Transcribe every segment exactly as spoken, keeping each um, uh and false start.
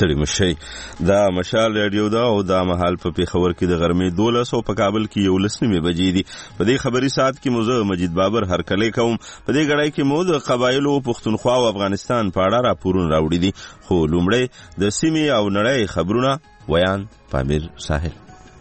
ستړي مشي. دا مشال رادیو دا او دا مهال په پیښور کې د غرمې دولس او په کابل کې یولس نیمې بجې دي. په دې خبري ساعت کې موزه مجید بابر هرکلی کوم. په دې غړای کې مو د قبایلو پښتونخوا او افغانستان په اړه راپورونه راوړي دي، خو لومړی د سیمې او نړۍ خبرونه ویان پامیر ساحل.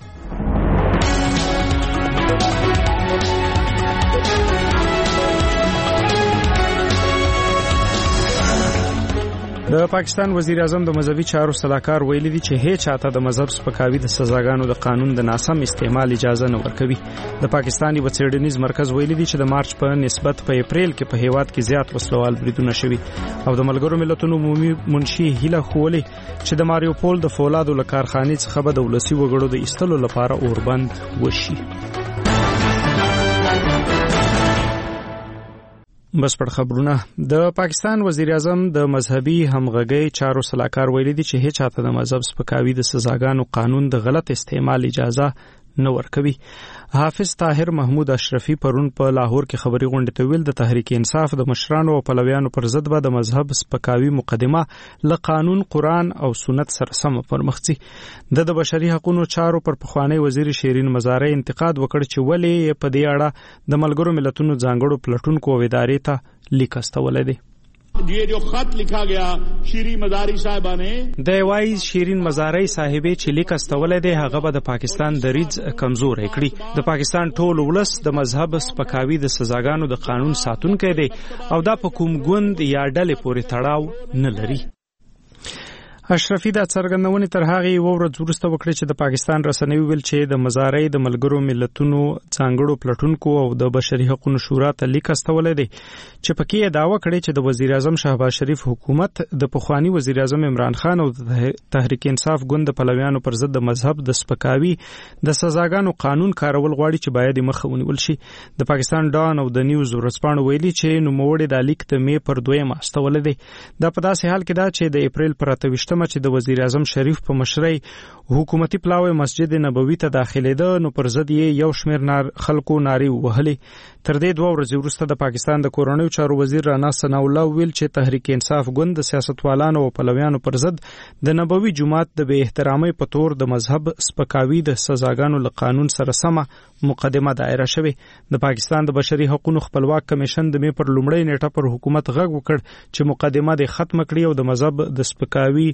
د پاکستان وزیر اعظم د مذهبي چارو صلاحکار ویلي دي چې هیڅ چاته د مذهب سپکاوي د سزاګانو د قانون د ناسم استعمال اجازه نه ورکوي. د پاکستاني وڅېړنیز مرکز ویلي دي چې د مارچ په نسبت په اپریل کې په هیواد کې زیات وسلوال بریدونه شوي او د ملګرو ملتونو عمومي منشي هیله خولي چې د ماریوپول د فولادو له کارخانې څخه به د ولسي وګړو د ایستلو لپاره اوربند وشي. بس پر خبرونه. د پاکستان وزیر اعظم د مذهبي همغږي چارو صلاحکار ویلي دي چې هیڅ چاته د مذهب سپکاوي د سزاګانو قانون د غلط استعمال اجازه نه ورکوي. حافظ طاهر محمود اشرفي پرون په لاهور کې خبري غونډه ته ویل د تحریک انصاف د مشرانو او پلویانو پر ضد به د مذهب سپکاوي مقدمه له قانون، قران او سنت سره سم پرمخځي. د بشري حقوقو چارو پر پخوانی وزیر شیرین مزارع انتقاد وکړ چې ولې په دې اړه د ملګرو ملتونو ځانګړو پلټونکو او ادارې ته لیک استولې دي. یہ جو خط لکھا گیا شیرین مزاری صاحبہ نے د وای شیرین مزاری صاحبې چې لیک استولې دی هغه به د پاکستان د ریځ کمزور کړي. د پاکستان ټول ولس د مذهب سپکاوي د سزاګانو د قانون ساتونکي دی او دا په کوم ګوند یا ډلې پورې تړاو نه لري. اشرفي دا څرګندونې تر هغه ورځ وروسته وکړي چې د پاکستان رسنیو ویل چې د مزارع د ملګرو ملتونو ځانګړو پلټونکو او د بشري حقوقو شورا ته لیک استولې دي چې پکې دعوه کړې چې د وزیر اعظم شهباز شریف حکومت د پخوانی وزیر اعظم عمران خان او د تحریک انصاف ګوند پلویانو پر ضد د مذهب د سپکاوي د سزاګانو قانون کارول غواړي چې باید مخه ونیول شي. د پاکستان ډان او د نیوز ورځپاڼو ویلي چې نوموړي د لیک د مې پر دویمه استولې دي. دا په داسې حال کې دا چې د اپریل پر اتویشتمه چې د وزیر اعظم شریف په مشرۍ حکومتي پلاوی مسجد نبوي ته داخليده نو پر ضد یې یو شمېر نار خلکو ناری وهلي. تر دې دوه ورځې وروسته د پاکستان د کورنیو چارو وزیر رانا ثناء الله ویل چې تحریک انصاف ګوند د سیاستوالانو او پلویانو پر ضد د نبوي جماعت د بے احترامۍ په تور د مذهب سپکاوي د سزاګانو له قانون سره سمه مقدمه دایره شوه. د پاکستان د بشري حقوقو خپلواک کمیشن د مې پر لومړی نیټه پر حکومت غږ وکړ چې مقدمه د ختم کړي او د مذهب د سپکاوي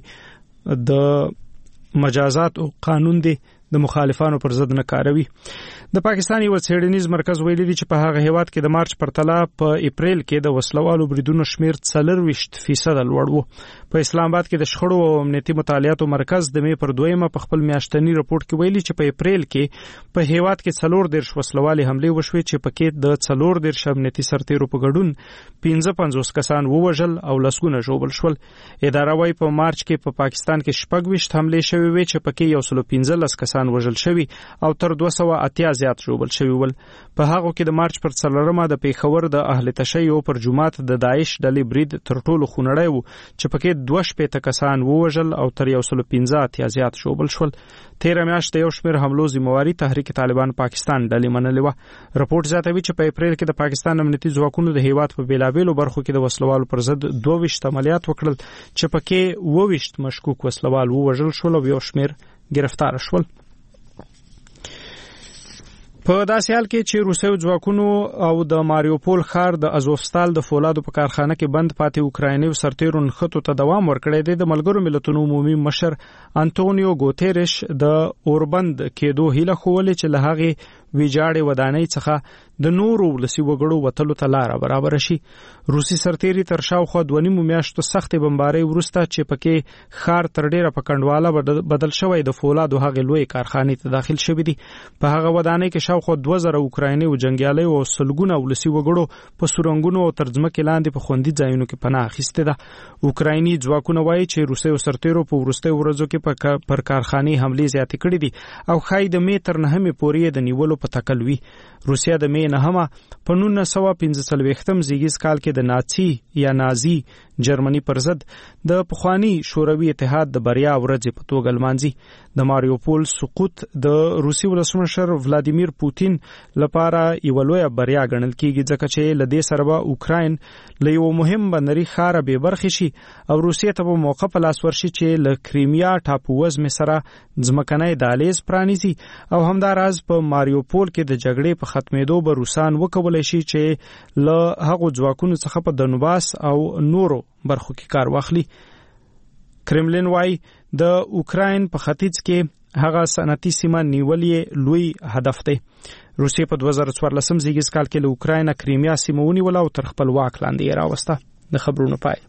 د مجازات او قانون دی د مخالفانو پر ضد نه کاروي. د پاکستاني وڅېړنیز مرکز ویلي دی چې په هغه هیواد کې د مارچ پرتله په اپریل کې د وسلوالو بریدونو شمیر څلورویشت فیصد لوړ و. په اسلام آباد کې د شخړو او امنیتي مطالعاتو مرکز د مې پر دویمه په خپل میاشتنی رپورت کې ویلي چې په اپریل کې په هیواد کې څلور دیرش وسلوالي حملې وشوې چې پکې د څلور دیرش امنیتي سرتیرو په ګډون پنځه پنځوس کسان ووژل او لسګونه ژوبل شول. اداره وايي په مارچ کې په پاکستان کې شپږ ویشت حملې شوې وې چې پکې یو سل پنځلس کسان وژل شوي او تر دوه سوه اتیا زیات ژوبل شوي ول. په هغه کې د مارچ پر څلورمه د پیښور د اهل تشیع پر جماعت د داعش ډلې برید تر ټولو خونړی و چې پکې دوه شپېته کسان ووژل او تر یو سل پنځه اتیا زیات ژوبل شول. تیره میاشت یو شمېر حملو ذمہواري تحریک طالبان پاکستان ډلې منلې وه. رپورټ زیاتوي چې په اپریل کې د پاکستان امنیتي ځواکونو د هیواد په بیلابیلو برخو کې د وسلوالو پر ضد دوه ویشت عملیات وکړل چې پکې اووه ویشت مشکوک وسلوال ووژل شول او یو شمېر ګرفتار شول. په داسې حال کې چې روسي ځواکونو او د ماریوپول ښار د ازوفستال د فولادو په کارخانه کې بند پاتې اوکرایني سرتیرو نښتو ته دوام ورکړی دی. د ملګرو ملتونو عمومي مشر انټونیو ګوتيرش د اوربند کېدو هیله خوولې چې له هغې ویجاړې ودانۍ څخه د نورو ولسي وګړو وتلو ته لاره برابر شي. روسي سرتیري تر شاوخوا دوه نیمو میاشتو سختې بمبارۍ وروسته چې پکې ښار تر ډیره په کنډواله بدل شوی د فولادو هغې لوی کارخانې ته داخل شوی دی. په هغه ودانۍ کې شاوخوا دوه زره اوکرایني او جنګیالي او سلګونه ولسي وګړو په سورنګونو او تر ځمکې لاندې په خوندي ځایونو کې پناه اخیستې ده. اوکرایني ځواکونه وایي چې روسي سرتیرو په وروستیو ورځو کې پر کارخانې حملې زیاتې کړې دي او ښایي د مې تر نهمې پورې د نیولو په تکل وي. روسیا د مې نهمه په نولس سوه پنځه څلوېښتم زیږیز کال کې د ناڅي یا نازي جرمني پر ضد د پخوانی شوروي اتحاد د بریا ورځې په توګه لمانځي. د ماریوپول سقوط د روسي ولسمشر ولادیمیر پوتین لپاره یو لویه بریا ګڼل کیږي ځکه چې له دې سره به اوکراین له یو مهم بندري ښار بې برخې شي او روسیې ته به موقع په لاس ورشي چې له کریمیا ټاپو وزمې سره ځمکنی دهلیز پرانیزي او همداراز په ماریوپول کې د جګړې په ختمېدو به روسان وکولی شي چې له هغو ځواکونو څخه په دنباس او نورو برخو کې کار واخلي. کرملین وايي د اوکراین په ختیځ کې هغه صنعتي سیمه نیول یې لوی هدف دی. روسیې په دوه زره څوارلسم زیږیز کال کې له اوکراین کریمیا سیمه ونیوله او تر خپل واک لاندې یې راوسته. د خبرونو پای.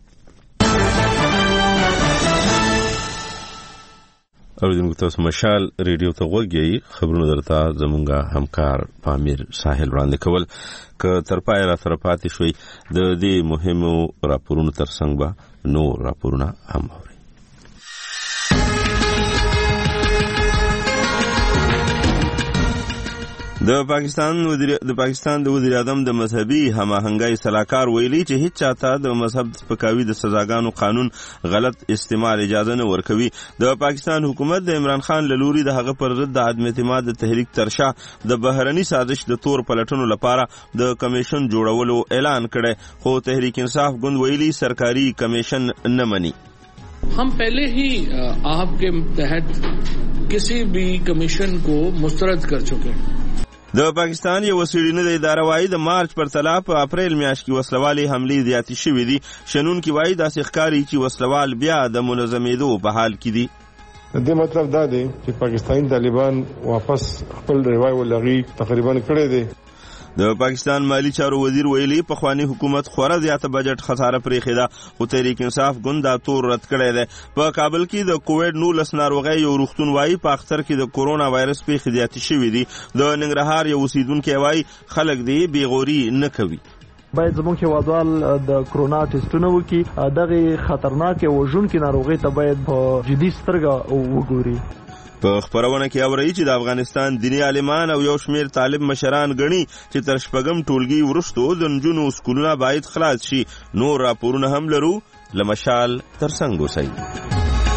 اوریدونکو تاسو مشال ریډیو ته غوږی خبرونه درته زمونږه همکار پامیر ساحل وړاندې کول. که تر پای را سره پاتې شوي د دې مهمو راپورونو ترڅنګ به نور راپورونه هم اورئ. د پاکستان وزیر د پاکستان د وزیر اعظم د مذهبي هماهنګۍ صلاحکار ویلي چې هیڅ چاته د مذهب سپکاوي د سزاګانو قانون غلط استعمال اجازه نه ورکوي. د پاکستان حکومت د عمران خان له لوري د هغه پر ضد د عدم اعتماد د تحریک ترشا د بهرني سازش د تور پلټنو لپاره د کمیشن جوړولو اعلان کړی، خو تحریک انصاف ګوند ویلي سرکاري کمیشن نه مني. हम पहले ही आप के तहत किसी भी कमीशन को मुस्तरद कर चुके हैं. د پاکستان یو وسیړینه د اداره وايي د مارچ پر تلا په اپریل میاشت کې وسلوالي حملې زیاتې شوې دي. شنون کې وايي داسې ښکاري چې وسلوال بیا د منظمېدو په حال کې دي. د مطلب دا دی چې پاکستاني طالبان واپس خپل روایت لغوي تقریبا کړی دی. د پاکستان مالی چارو وزیر ویلي پخوانی حکومت خورا زیاته بجټ خساره پرېښې ده، خو تحریک انصاف ګوند دا تور رد کړی دی. په کابل کې د کووډ نولس ناروغۍ یو روغتون وايي په اختر کې د کورونا وایرس پیښې زیاتې شوې دي. د ننګرهار یو اوسیدونکی وايي خلک دې بېغوري نه کوي. باید زموږ هیوادوال د کرونا ټیسټونه وکړي، دغه خطرناکې وژونکې ناروغۍ ته باید په جدي سترګه وګوري. په خبرونه کې اوري چې د افغانستان دیني عالمان او یو شمیر طالب مشران غني چې تر شپږم ټولګي وروسته د نجونو سکولونه باید خلاص شي. نور راپورونه هم لرو، لمشال ترڅنګ اوسئ.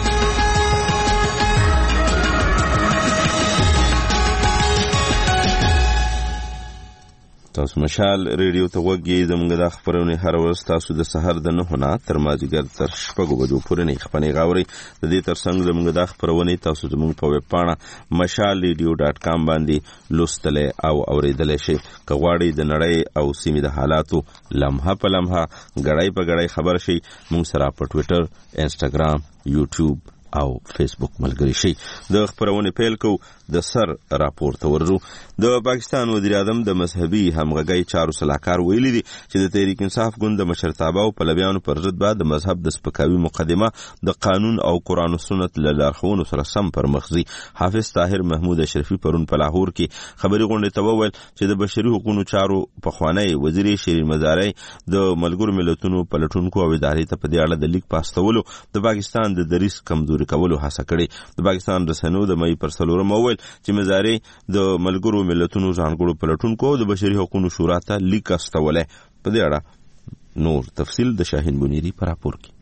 تاسو مشال ریډیو ته وګورئ. زموږ د خبرونه هر ورځ تاسو د سحر د نه نه تر مازیګر تر شپږو بجو پورې نه خبرونه غاوري. د دې ترڅنګ زموږ د خبرونه تاسو زموږ په ویب پاڼه مشال ریډیو ډاټ کام باندې لوستل او اوریدل شي. کغواړي د نړۍ او سیمې د حالاتو لمحه په لمحه غړای په غړای خبر شي. موږ سره په ټوئیټر، انسټاګرام، یوټیوب او فیسبوک ملګری شي. د خبرونه پیل کو د سر راپور ته ورځو. د پاکستان وزیر اعظم د مذهبي همغږۍ چارو صلاحکار ویلي دي چې د تحریک انصاف ګوند د مشرتابه او پلویانو پر ضد به د مذهب د سپکاوي مقدمه د قانون او قرآن او سنت له لارښوونو سره سم پر مخ ځي. حافظ طاهر محمود اشرفي پرون په لاهور کې خبري غونډې ته وویل چې د بشري حقوقو چارو پخوانی وزیر شیرین مزاري د ملګرو ملتونو پلټونکو او ادارې ته په دې اړه د لیک پاستولو د پاکستان د دریځ کمزوري کولو هڅه کړې. د پاکستان رسنیو د مې پر څلورم وویل چې مزاري د ملګرو ملتونو ځانګړو پلټونکو د بشري حقوقو شورا ته لیک استولې. په دې اړه نور تفصیل د شاهین بنيري پر راپور کې.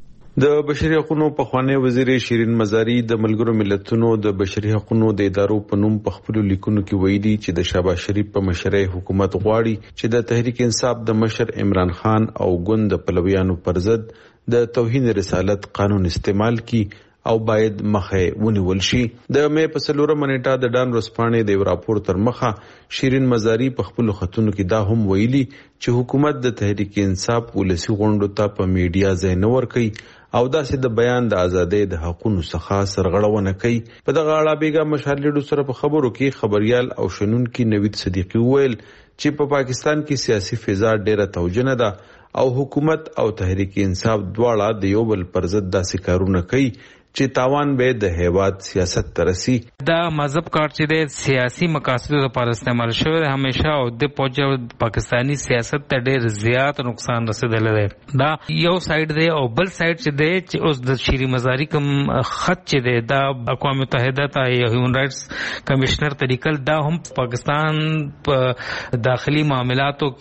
د بشري حقوقو پخوانی وزیر شیرین مزاري د ملګرو ملتونو د بشري حقوقو د ادارو په نوم په خپل لیکونو کې ویلي چې د شهباز شریف په مشرۍ حکومت غواړي چې د تحریک انصاف د مشر عمران خان او ګوند د پلویانو پر ضد د توهین رسالت قانون استعمال کی او باید مخه ونیول شي. د مې په څلورمه نیټه د ډان ورځپاڼې د راپور تر مخه شیرین مزاري په خپل خطونو کې دا هم ویلي چې حکومت د تحریک انصاف ولسی غونډو ته په میډیا ځای نه ورکوي او داسې د بیان د ازادۍ د حقونو څخه سرغړونه کوي. په دغه اړه بیګا مشالډو سره په خبرو کې خبريال او شنون کې نوید صدیقي ویل چې په پاکستان کې سیاسي فضا ډیره توجنه ده او حکومت او تحریک انصاف دواړه د یو بل پر ضد داسې کارونه کوي چې تاوان به د هیواد سیاست ترسي. دا مذهب کار چې د سیاسي مقاصدو لپاره استعمال شوی همیشه او د پوجا پاکستانی سیاست ته ډېر زیات نقصان رسیدلی دی. دا یو سایډ دی او بل سایډ چې دی چې اوس د شیرین مزاری کوم خط چې دی دا اقوام متحده ته هیومن رائټس کمشنر طریقل دا هم پاکستان په داخلي معاملاتو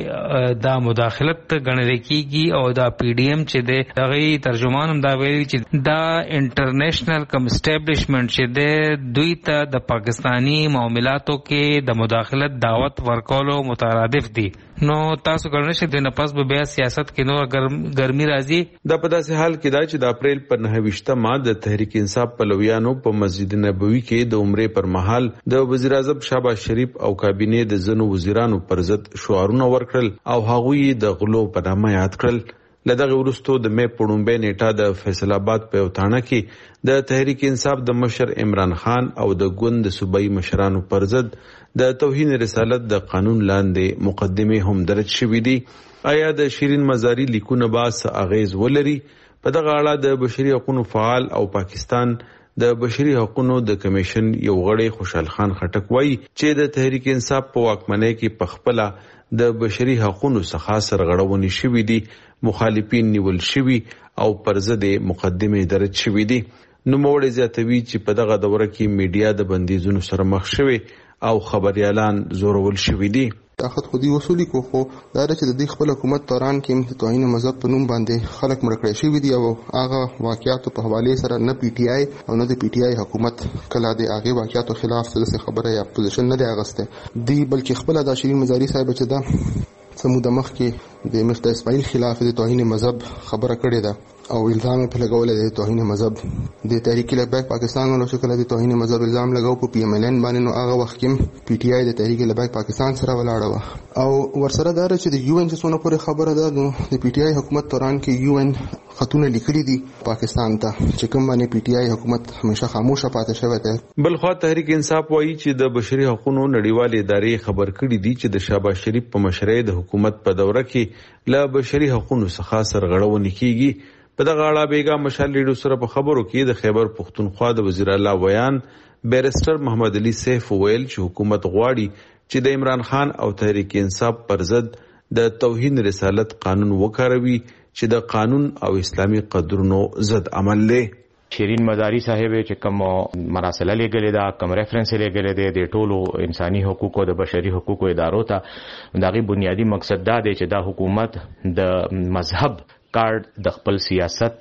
کې دا مداخلت ګڼل کېږي او دا پی ډی ایم چې دی هغه ترجمان هم دا ویلي چې دا انټرنیشنل کم اسټابلیشمنٹ چې د دوی ته د پاکستانی معاملاتو کې د مداخلت دعوت ورکولو مترادف دي. نو تاسو ګڼئ چې د نفس به بیا سیاست کې نور ګرمي راځي. دا په داسې حال کې دا چې د اپریل پر نهه ویشتمه د تحریک انصاف پلویانو په مسجد نبوي کې د عمرې پر مهال د وزیر اعظم شهباز شریف او کابینې د ځینو وزیرانو پر ضد شعارونه ورکړل او هغوی د غلو په نامه یاد کړل. لدغه ورستو د مې پړومبې نیټه د فیصل آباد په یو تاڼه کې د تحریک انصاف د مشر عمران خان او د ګوند د صوبایي مشرانو پر ضد د توهین رسالت د قانون لاندې مقدمه هم درج شوې دي. آیا د شیرین مزاری لیکونه باس اغیز ولري؟ په دغه اړه د بشري حقوقو فعال او پاکستان د بشري حقوقو د کمیشن یو غړی خوشحال خان خټک وایي چې د تحریک انصاف په واکمنۍ کې پخپله د بشري حقوقو څخه سرغړونې شوې دي، مخالفین نیول شوي او پر ضد مقدمه درج شوې دي. نوموړی زیاتوي چې په دغه دوره کې میډیا د بندیزونو سره مخ شوي او خبريالان زورول شوي دي. طاقت خودي وصولي کو خو دا چې د دې خپل حکومت دوران کې د توهین مذهب په نوم باندې خلک مړ کړي شوي دي او هغه واقعیاتو په حواله سره نه پی ټی آی او نه د پی ټی آی حکومت کله د هغه واقعیاتو خلاف څه خبره یا پوزیشن نه دی اغسته دی، بلکې خپل د شیرین مزاری صاحب چې دا سموده مخ کې د مفتی اسماعیل خلاف د توهین مذهب خبره کړې ده او الزام په لګول د توهین مذهب د تحریک لبیک پاکستان ولو شکل د توهین مذهب الزام لګاو په پی ایم ایل ان باندې. نو هغه وخت کې پی ټی آی د تحریک لبیک پاکستان سره ولاړه و او ورسره دا چې د یو ان څخه پورې خبره ده. نو د پی ټی آی حکومت دوران کې یو ان خطونه لیکلي دي پاکستان ته چې کوم باندې پی ټی آی حکومت همیشه خاموشه پاتې شوی دی. بل خو تحریک انصاف وایي چې د بشري حقوقو نړیوال ادارې خبر کړي دي چې د شهباز شریف په مشرۍ د حکومت په دوره کې له بشري حقوقو څخه سرغړونې کیږي. په دغه اړه بیګا مشال لیډو سره په خبرو کې د خیبر پختونخوا د وزیر اعلی ویان بیرسټر محمد علي سیف ویل چې حکومت غواړي چې د عمران خان او تحریک انصاف پر ضد د توهین رسالت قانون وکاروي چې د قانون او اسلامي قدرونو ضد عمل لري. شیرین مزاری صاحب چې کوم مراسله لګلې دا کوم ریفرنس لګلې دی د ټولو انساني حقوقو د بشري حقوقو ادارو ته دغه بنیادی مقصد دا دی چې دا حکومت د مذهب کارد د خپل سیاست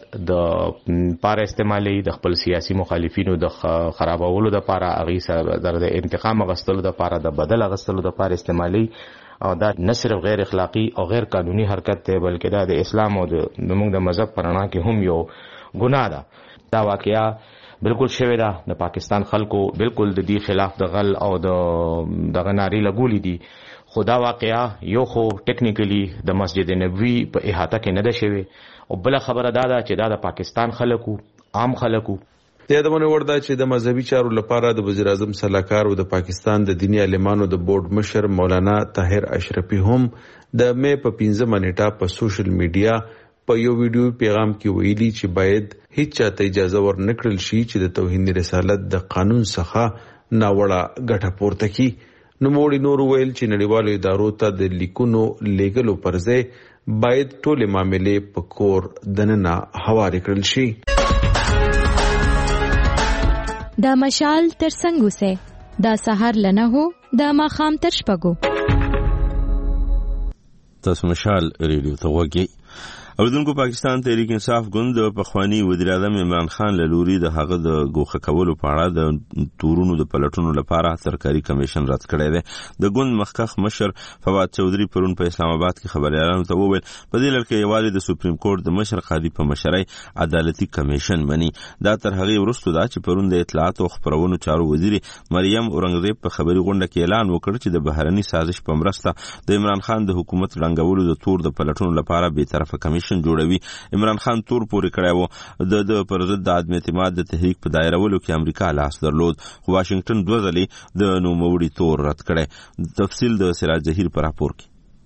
د پاره استعمالي د خپل سیاسي مخالفینو د خرابولو د پاره اغي سره د انتقام غستلو د پاره د بدل غستلو د پاره استعمالي او دا نه صرف غیر اخلاقی او غیر قانوني حرکت دی بلکې دا د اسلام او د موږ د مذهب پرانا کې هم یو ګناه ده. دا واقعیا بالکل شوی ده د پاکستان خلکو بالکل د دې خلاف د غل او د دغه ناری لګولې دي. خدا واقعیا یو خو ټیکنیکلی د مسجد نبوي په احاطه کې نه ده شوی او بل خبره دا ده چې دا د پاکستان خلکو عام خلکو یادونه ورده چې د مذهبي چارو لپاره د وزیر اعظم صلاحکار او د پاکستان د دینی عالمانو د بورډ مشر مولانا طاهر اشرفي هم د مې په پنځمه نیټه په سوشل میډیا په یو ویډیو پیغام کې ویلي چې باید هیڅ چاته اجازه ورنکړل شي چې د توهین رسالت د قانون څخه ناوړه ګټه پورته کړي. نوموړي نور ویل چې نړیوالو ادارو ته د لیکونو لیږلو پر ځای باید ټولې معاملې په کور دننه هوارې کړل شي. دا مشال تر څنګه سه دا سحر لنه هو دا ماخام تر شپږو. تاسو مشال ریډیو ته وګورئ. اوریدونکو پاکستان تحریک انصاف ګوند د پخوانی وزیر اعظم عمران خان له لوري د هغه د ګوښه کولو په اړه د تورونو د پلټونو لپاره سرکاري کمیشن رد کړی دی. د ګوند مخکښ مشر فواد چودھری پرون په اسلام آباد کې خبريالانو ته وویل په دې لړ کې یوازې د سپریم کورټ د مشر قاضي په مشرۍ عدالتي کمیشن بني. دا تر هغه وروسته دا چې پرون د اطلاعات او خبرونو چارو وزیر مریم اورنګزیب په خبري غونډه کې اعلان وکړ چې د بهرني سازش په مرسته د عمران خان د حکومت رنګولو د تور د پلټونو لپاره به طرفه کمیشن جوړوي. عمران خان تور پورې کړی و د د پر ضد د عدم اعتماد د تحریک په دایرولو کې امریکا لاس درلود خو واشنگټن دوه ځلې د نوموړي تور رد کړی. تفصیل د سراج ظهیر پر راپور کې.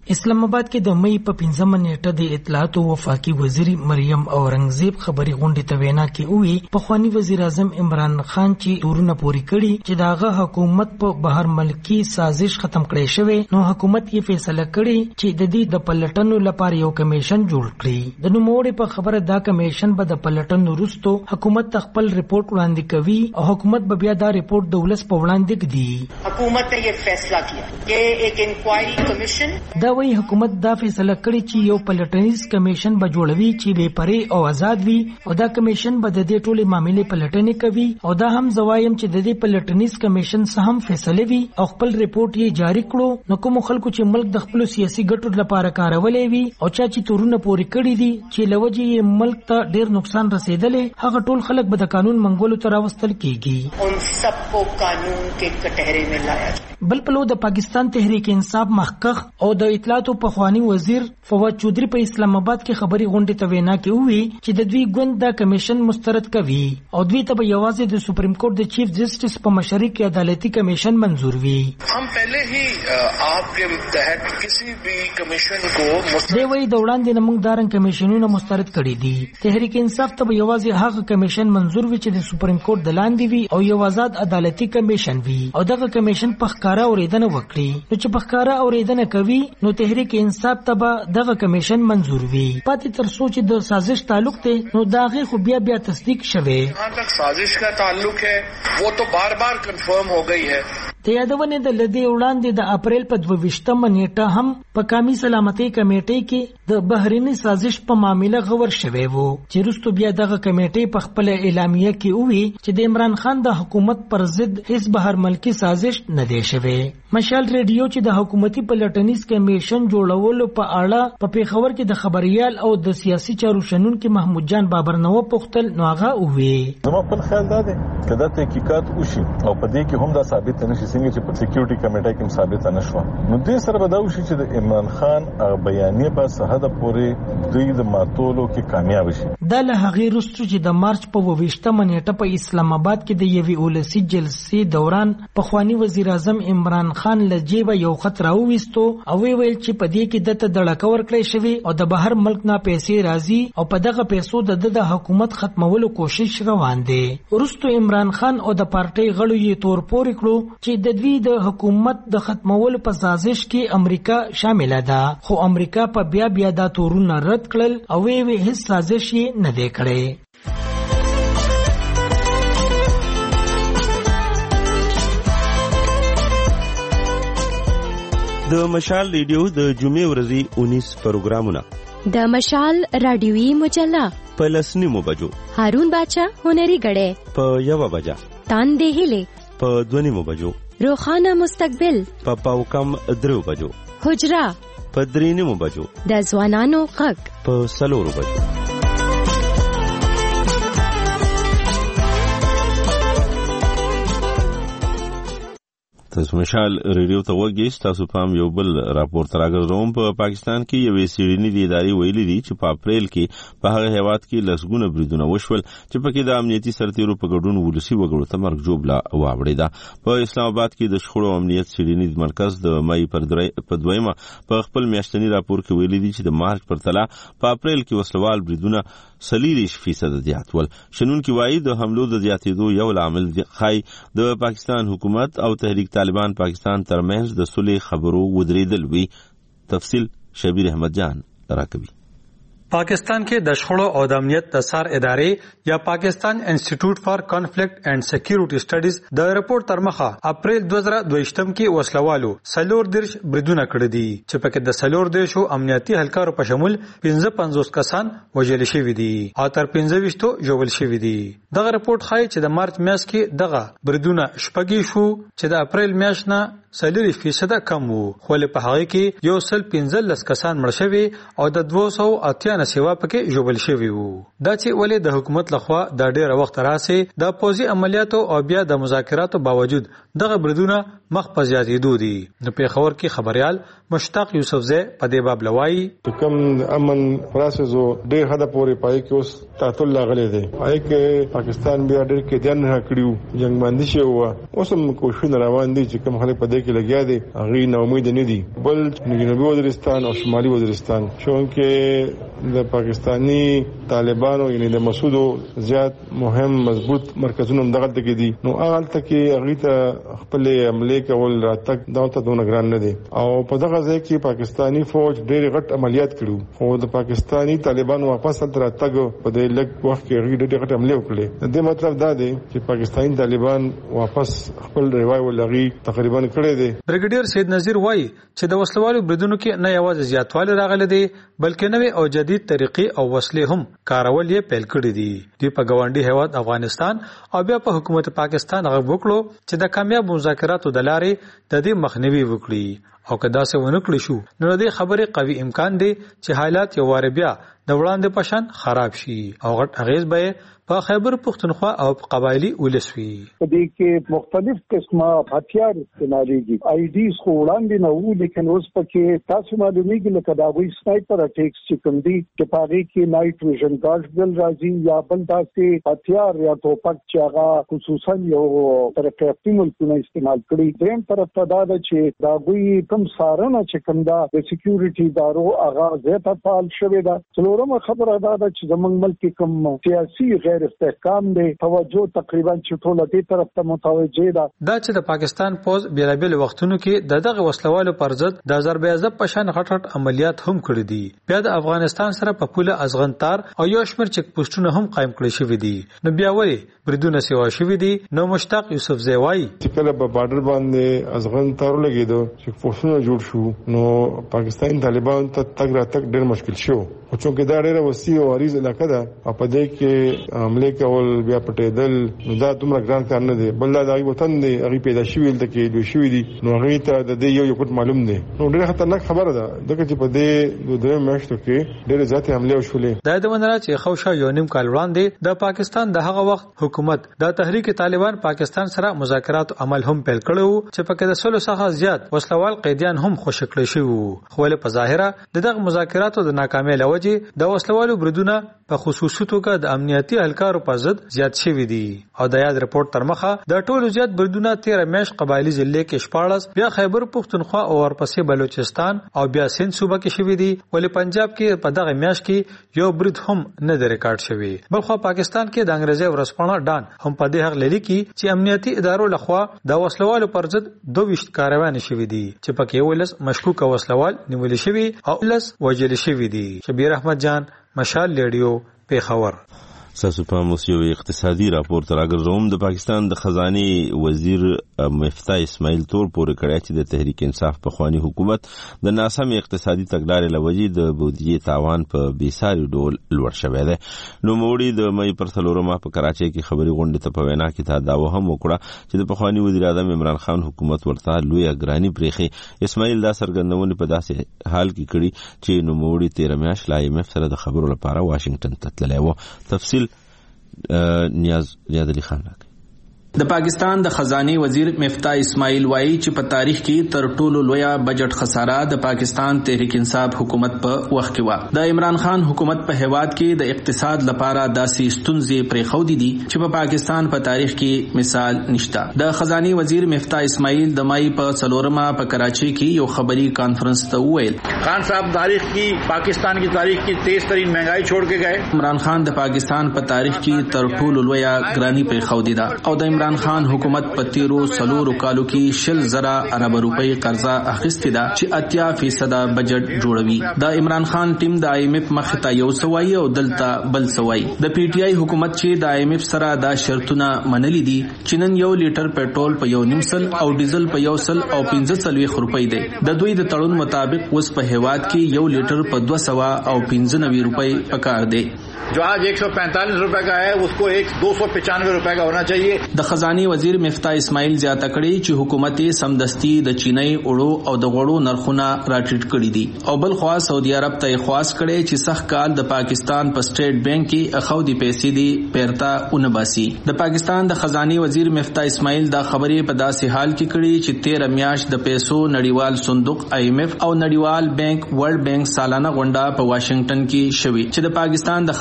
اسلام آباد کې د مې په پنځمه نیټه د اطلاعات او وفاقي وزیر مریم اورنګزیب خبري غونډې ته وینا کې وی په خواني وزیر اعظم عمران خان چې تورونه پوری کړي چې داغه حکومت په بهر ملکی سازش ختم کړي شوی نو حکومت یې فیصله کړي چې د دې د پلټنو لپاره یو کمیشن جوړ کړي. د نوموړي په خبره دا کمیشن به د پلټنو وروسته حکومت خپل ریپورت وړاندې کوي او حکومت به بیا دا ریپورت د ولس په وړاندې ږدي. حکومت نے یہ فیصلہ کیا کہ ایک انکوائری کمیشن دا وی حکومت دا فیصله کړی چې یو پلټنیز کمیشن به جوړوي چې بے پرې او آزاد وي او دا کمیشن به د دې ټولې معاملې پلټنې کوي او دا هم زوایم چې د دې پلټنیز کمیشن څخه هم فیصله وي او خپل ریپورت یې جاری کړو. نو کوم خلکو چې ملک د خپل سیاسي ګټو لپاره کارولې وي او چا چې تورونه پوري کړی دي چې لوجه یې ملک ته ډیر نقصان رسیدلې هغه ټول خلک به د قانون منګولو ته راوستل کیږي. ان سب کو قانون کے کٹہرے میں لایا جائے. بل پلو د پاکستان تحریک انصاف مخکخ او د اطلاعات په خوانی وزیر فواد چودھری په اسلام آباد کې خبري غونډې ته وینا کې وی چې د دوی ګوند دا کمیشن مسترد کوي او دوی ته به یوازې د سپریم کورټ د چیف جسټس په مشرۍ کې عدالتي کمیشن منظور وي. हम पहले ही आप के तहत किसी भी कमीशन को دی وی د وړاندې نمنګ دارن کمیشنونه مسترد کړي دي. تحریک انصاف ته به یوازې هغه کمیشن منظور وي چې د سپریم کورټ د لاندې وي او یو آزاد عدالتي کمیشن وي او دغه کمیشن په ښکارا اوریدنه وکړي. نو چې په ښکارا اوریدنه کوي نو تحریک انصاف ته به دغه کمیشن منظور وي. پاتې تر څو چې د سازش تعلق ته نو داغه خو بیا بیا تصدیق شوه. जहाँ तक साजिश का ताल्लुक है वो तो बार बार कंफर्म हो गई है. د یادونه د لدی وړاندې د اپریل په دویشتمه نیټه هم په قومي سلامتۍ کمیټې کې د بحرینی سازش په معاملې غور شوی وو چې وروسته بیا دغه کمیټې په خپل اعلامیه کې وویل چې د عمران خان د حکومت پر ضد هیڅ بهر ملکی سازش نه دی شوی. مشال ریډیو چې د حکومتي پلټنیز کمیشن جوړولو په اړه په پیښور کې د خبريال او د سیاسي چارو شنونکو محمود جان بابر نو پختل نو هغه وویل زما په خیال دا دی چې دا تحقیقات وشي او په دې کې هم دا ثابت نشي څنګه چې په سکیورټي کمیټه کې ثابت نه شو نو دې سره به دا وشي چې د عمران خان بیانیه په صحه پورې دوی د ماتولو کې کامیاب شي. دا له هغې وروسته چې د مارچ په ویشتمه نیټه په اسلام آباد کې د یوې ولسي جلسې دوران پخوانی وزیر اعظم عمران خان له جیبه یو خط راوویستو او ویل چې په دې کې دته دړکه ورکړی شوی او د بهر ملک نه پیسې راځي او په دغه پیسو د د حکومت ختمولو کوشش روان دی. وروسته عمران خان او د پارټۍ غړو یې تور پورې کړو چې د دوی د حکومت د ختمولو په سازش کې امریکا شامل ده خو امریکا په بیا بیا دا تورونه رد کړل او وی هیڅ سازش یې نه دی کړی. د مشال ریډیو د جمعې ورځې اونیس پروګرامونه د مشال رادیوي مجله په لسنیمو بجو هارون باچا هنري غړې په یو بجا تاندې هلي په دونیمو بجو روخانه مستقبل په پاو کم درو بجو حجرا په درینیمو بجو د ځوانانو غږ په سلورو بجو. تاسو مشال ریډیو ته وګورئ. تاسو پام یو بل راپور تراګرځوم. په پاکستان کې یوې سیډنی د ادارې ویلي دي چې په اپریل کې په هغه هیواد کې لسګونه بریدونه وشول چې پکې د امنیتي سرتیرو په ګډون ولسی وګړو ته مرګ جوړه واوړېده. په اسلام آباد کې د شخړو امنیت سیډنی مرکز د مې پر دویمه په خپل میاشتنی راپور کې ویلي دي چې د مارچ پر تله په اپریل کې وسلوال بریدونه سلیریش فیصد زیات ول. شنونکي وایي د حملو د زیاتېدو یو عامل خای د پاکستان حکومت او تحریک طالبان پاکستان ترمنځ د صلح خبرو ودرېدل وی. تفصیل شبیر احمد جان راکوي. پاکستان کې د شخړو او د امنیت د سار ادارې یا پاکستان انسټیټیوټ فار کانفلیکټ اینڈ سکیورټي سټډیز د رپورت تر مخه اپریل دوه زره دویشتم کې وسلوالو سلور درش بریدونه کړی دي چې پکې د سلور دیشو امنیتي هلکارو په شمول پنځه پنځوس کسان وژل شوي دي او تر پنځه ویشتو ژوبل شوي دي. دغه رپورت ښایي چې د مارچ میاشت کې دغه بریدونه شپږی شو چې د اپریل میاشت نه سلری فیصد کم وو خو له په هغه کې یو سل پنځلس کسان مړ شوي او د دوه سوه اتیا نه سیوا پکې ژوبل شوي وو. دا چې ولې د حکومت لخوا د ډېر وخت راځي د پوزي عملیاتو او بیا د مذاکراتو باوجود دغه بریدونه مخ په زیاتېدو دي. د پیښور کې خبريال مشتاق یوسفزی په دې باب لوایي کوم امن پروسس ډېر حد پورې پای کې اوس تعطل لاغلي دي. پای کې پاکستان بیا ډېر کې ځان نه کړیو جنگ باندې شو اوس هم کوشش روان دي چې کوم خلک په دې کې لګیا دي هغه نو امید نه دي. بل جنوبي وزیرستان او شمالي وزیرستان چونکه د پاکستانی طالبانو یعنی د مسعودو زیات مهم مضبوط مرکزونه دغه کې دي نو هغه تکي هغه ته خپل عمله کول راتک دا ته دونه ګران نه دي او په دغه ځای کې پاکستانی فوج ډېر غټ عملیات کړو خو د پاکستانی طالبانو واپس تر تاګو په دې لږ وخت کې هغه ډېر غټ عملیات وکړي. د دې مطلب دا دی چې پاکستانی طالبان واپس خپل ریوایو لغي تقریبا کړی دی. بریګیډیر سید نذیر وایي چې د وسلوالو بریدونو کې نه یوازې زیاتوالی راغلی دی بلکې نوې او جدید طریقې او وسلې هم کارول یې پیل کړي دي. دوی په ګاونډي هیواد افغانستان او بیا په حکومت پاکستان غږ وکړو چې د کامیاب مذاکراتو د لارې د دې مخنیوي وکړي او که داسې ونه کړی شو نو د خبرې قوي امکان دی چې حالات یو واره بیا د وړاندې پشان خراب شي او غټ اغیز به په خیبر پختونخوا او قبایلی ولسوي. په دې کې مختلف قسمه هتیار استعمالېږي. آی ډیز خو وړاندې نه وو لیکن اوس پکې تاسو معلومیږي لکه دا وی سنایپر اټیکس چې کوم دي چې په هغه کې نایټ ویژن ګارډ بل راځي یا بل داسې هتیار یا ټوپک چې هغه خصوصا یو ترقیاتي ملکونه استعمال کړي. دریم طرف ته دا ده چې دا وی کوم سارنه چې کوم دا د سکیورټي ادارو هغه زیاته فعال شوې ده. څلورمه خبره دا ده چې زموږ ملک کوم سیاسي غیر استحکام دی توجه تقریبا چې ټول دې طرف ته متوجه ده. دا چې د پاکستان پوز بیلابل وختونو کې د دغه وسلوالو پر ضد د آذربایجان په شان غټ غټ عملیات هم کړی دي. بیا د افغانستان سره په پوله ازغنتار او یو شمېر چک پوسټونه هم قائم کړی شوی دي. نو بیا ولې بریدونه سیوا شوی دي؟ نو مشتاق یوسف زیوای چې کله په بارډر باندې ازغنتار لګیدو چې پوسټونه جوړ شو نو پاکستان طالبان ته تګ را تک ډېر مشکل شو خو چې دا ډېر وسیع او عریض علاقه ده په دې کې عمله کول بیا پټېدل نو دا دومره ګران کار نه دی. بل دا د وطن دی هغه پیدا شوی د کې دوی شوی دي نو هغه ته د دې یو یو پټ معلوم دی نو ډېر خطرناک خبره ده دغه چې په دې د دوه میاشتو کې ډېر ذاتي حمله وشولې. دا د وندرا چې خوشا یو نیم کال وړاندې د پاکستان د هغه وخت حکومت د تحریک طالبان پاکستان سره مذاکرات عمل هم پیل کړو چې په کې د سلو څخه زیات وسلوال قیدیان هم خوشکړی شو خو له په ظاهره دغه مذاکراتو د ناکامۍ لوجه د وسلوالو بریدونه په خصوصي توګه د امنیتي اهلکارو په ضد زیات شوی دي او د یاد رپورت تر مخه د ټولو زیات بریدونه تیر میش قبایلی ضلع کې شپاړس بیا خیبر پختونخوا او ورپسې بلوچستان او بیا سند صوبه کې شوی دي ولې پنجاب کې په دغه میش کې یو برید هم نه د ریکارډ شوی. بلخو پاکستان کې د انګریزي ورسپانه ډان هم په دې حق لري کې چې امنیتي ادارو لخوا د وسلوالو پر ضد دوه ویشت کاروانې شوی دي چې پکې ولس مشکوک وسلوال نیول شوی او لس وجل شوی دي. شبیر احمد جان مشال لیډیو پیښور. ساسو په موسیو اقتصادي راپور تر اګرزوم د پاکستان د خزانه وزیر مفتاح اسماعیل تور پورې کړی چې د تحریک انصاف په خواني حکومت د ناسم اقتصادي تګلارې لوجې د بودیجې تاوان په بیساري ډول لوړ شوی دی. نو موړي د مې پر څلورمه په کراچۍ کې خبري غونډه ته په وینا کې دا داوا هم وکړه چې د پخوانی وزیر اعظم عمران خان حکومت ورته لوی اګرانی پریخي. اسماعیل دا سرګندونه په داسې حال کې کړي چې نو موړي تیر میاش لا ایم اف سره د خبرو لپاره واشنگټن ته تللی و. تفصیل نیاز ریاض علی خان راکړي. د پاکستان د خزانه وزیر مفتاح اسماعیل وایي چې په تاریخ کې تر ټولو لویه بجټ خساره د پاکستان تحریک انصاف حکومت په وخت کې و. د عمران خان حکومت په هیواد کې د اقتصاد لپاره داسې ستونزې پرېښودې دي چې په پاکستان په تاریخ کې مثال نشته. د خزانه وزیر مفتاح اسماعیل د مای په څلورمه په کراچۍ کې یو خبري کانفرنس ته وویل خان صاحب تاریخ کی پاکستان کی تاریخ کی تیز ترین مہنگائی چھوڑ کے گئے. عمران خان د پاکستان په تاریخ کې تر ټولو لویه ګرانی پرېښودې ده او د عمران خان حکومت په تیرو سلورو کالو کې شل زره ارب روپۍ قرضه اخیستې ده چې اتیا فیصد بجټ جوړوي. د عمران خان ټیم د آی ایم ایف مخ ته یو سوای او دلته بل سوای. د پی ټی آی حکومت چې د آی ایم ایف سره دا شرطونه منلي دي چې نن یو لیټر پټرول په یو نیم سل او ډیزل په یو سل او پنځه څلوېښت روپۍ دی. د دوی د تړون مطابق اوس په هیواد کې یو لیټر په دوه سوه او پنځه نوي روپۍ پکار دی. جو آج ایک سو پینتالیس روپے کا ہے اس کو ایک دو سو پچانوے روپے کا ہونا چاہیے. د خزانه وزیر مفتاح اسماعیل زیاته کړي چې حکومت سمدستي د چینی اوړو او د غوړو نرخونه راټیټ کړي دي او بل خوا سعودي عرب ته خواست کړي چې سخت کال د پاکستان په سټیټ بانک کې اخودي پیسې دي پیرتا اونباسي. د پاکستان د خزانه وزیر مفتاح اسماعیل دا خبرې په داسې حال کې کړي چې تیر میاشت د پیسو نړیوال صندوق آی ایم ایف او نړیوال بانک ورلد بانک سالانه غونډه په واشنگټن کې شوې چې د پاکستان د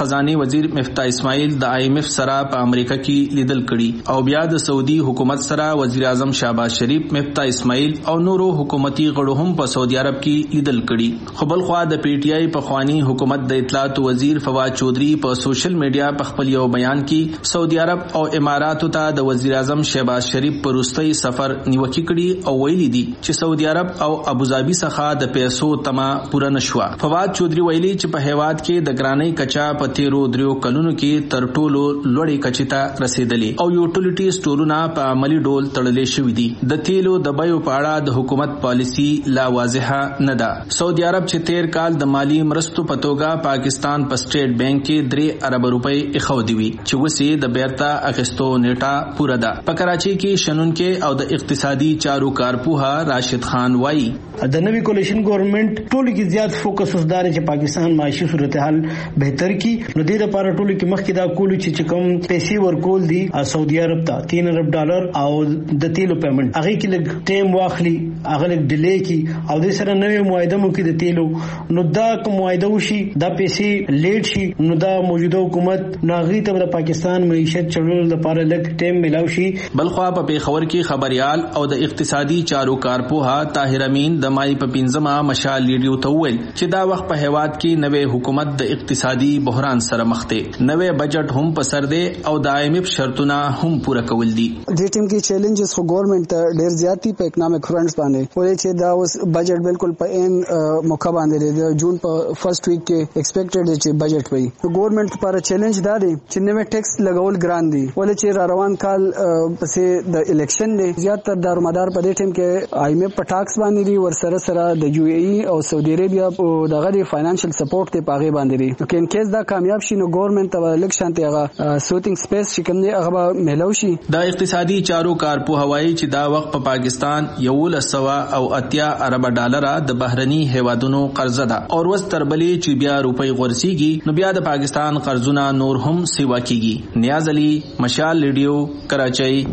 خزانه وزیر مفتاح اسماعیل د آی ایم ایف سره په امریکا کې لیدل کړي او بیا د سعودي حکومت سره وزیر اعظم شهباز شریف مفتاح اسماعیل او نورو حکومتي غړو هم په سعودي عرب کې لیدل کړي. خو بل خوا د پی ټی آی په خوانی حکومت د اطلاعات وزیر فواد چودھری په سوشل میډیا په خپل یو بیان کې سعودي عرب او اماراتو ته د وزیر اعظم شهباز شریف په وروستي سفر نیوکه کړي او ویلي دي چې سعودي عرب او ابوظبي څخه د پیسو تما پوره نشوه. فواد چودھری ویلي چې په هیواد کې د ګرانۍ کچا په تیرو دریو کلونو کې تر ټولو لوړې کچې ته رسیدلې او یوټیلیټي سټورونه په عملی ډول تړلې شوې دي. د تیلو د بیو په اړه د حکومت پالیسی لا واضحه نه ده. سعودي عرب چې تیر کال د مالی مرستو په توګه پاکستان په سټیټ بانک کې درې ارب روپۍ ایښودې وي چې وسې د بیرته اخیستو نیټه پوره ده. په کراچۍ کې شنونکو او د اقتصادي چارو کارپوها راشد خان وایي د نوی کولیشن ګورنمنت ټولو کې زیات فوکس اوس دار چې پاکستان معاشي صورتحال بهتر کی نو د دې لپاره ټولو کې مخکې دا کول چې کوم پیسې ورکول دي سعودي عرب ته تین ارب ډالر او د تیلو پیمنٹ هغه کې لږ ټیم واخلي هغه لږ ډیلی کی او د سره نوې معاهده مو کې د تیلو نو دا کوم معاهده وشي دا پیسې لیټ شي نو دا موجوده حکومت ناغي ته د پاکستان معیشت چلولو لپاره لږ ټیم ملاوي شي. بلخوا په پیښور کې خبريال او د اقتصادي چارو کارپوها طاهر امین د مای په پنځمه مشال لیډیو ته وویل چې دا وخت په هیواد کې نوې حکومت د اقتصادي بحران سره مخ دی. نوې بجټ هم په سر دی او د آی ایم ایف شرطونه هم پوره کول دي. دې ټیم کې چیلنجز خو ګورنمنت ډېر زیاتی په اکونومیک فرنټس باندې ولې چې دا اوس بجټ بالکل په ان موقع باندې دی. جون په فرست ویک کې ایکسپیکټډ دی چې بجټ وي. ګورنمنت لپاره چیلنج دا دی چې نوې ټیکس لګول ګران دي ولې چې را روان کال پسې د الیکشن دی. زیاتره دارومدار په دې ټیم کې آی ایم ایف په ټاکس باندې دي ور سره سره د یو ای ای او سعودي عربیا په دغه فاینانشل سپورټ ته پاغي باندې دي. نو کین کیس دا کامیاب شي نو ګورنمنت ته الیکشن ته هغه سوتینګ سپیس چې کوم دی هغه ملو شي. د اقتصادي چارو کارپو هوایی چې دا وخت په پاکستان یو لسوا او اتیا ارب ډالر د بهرني هیوادونو قرضه ده او ورځ تر بلې چې بیا روپۍ غورسيږي نو بیا د پاکستان قرضونه نور هم سیوا کیږي. نیاز علي مشال ریډیو کراچۍ.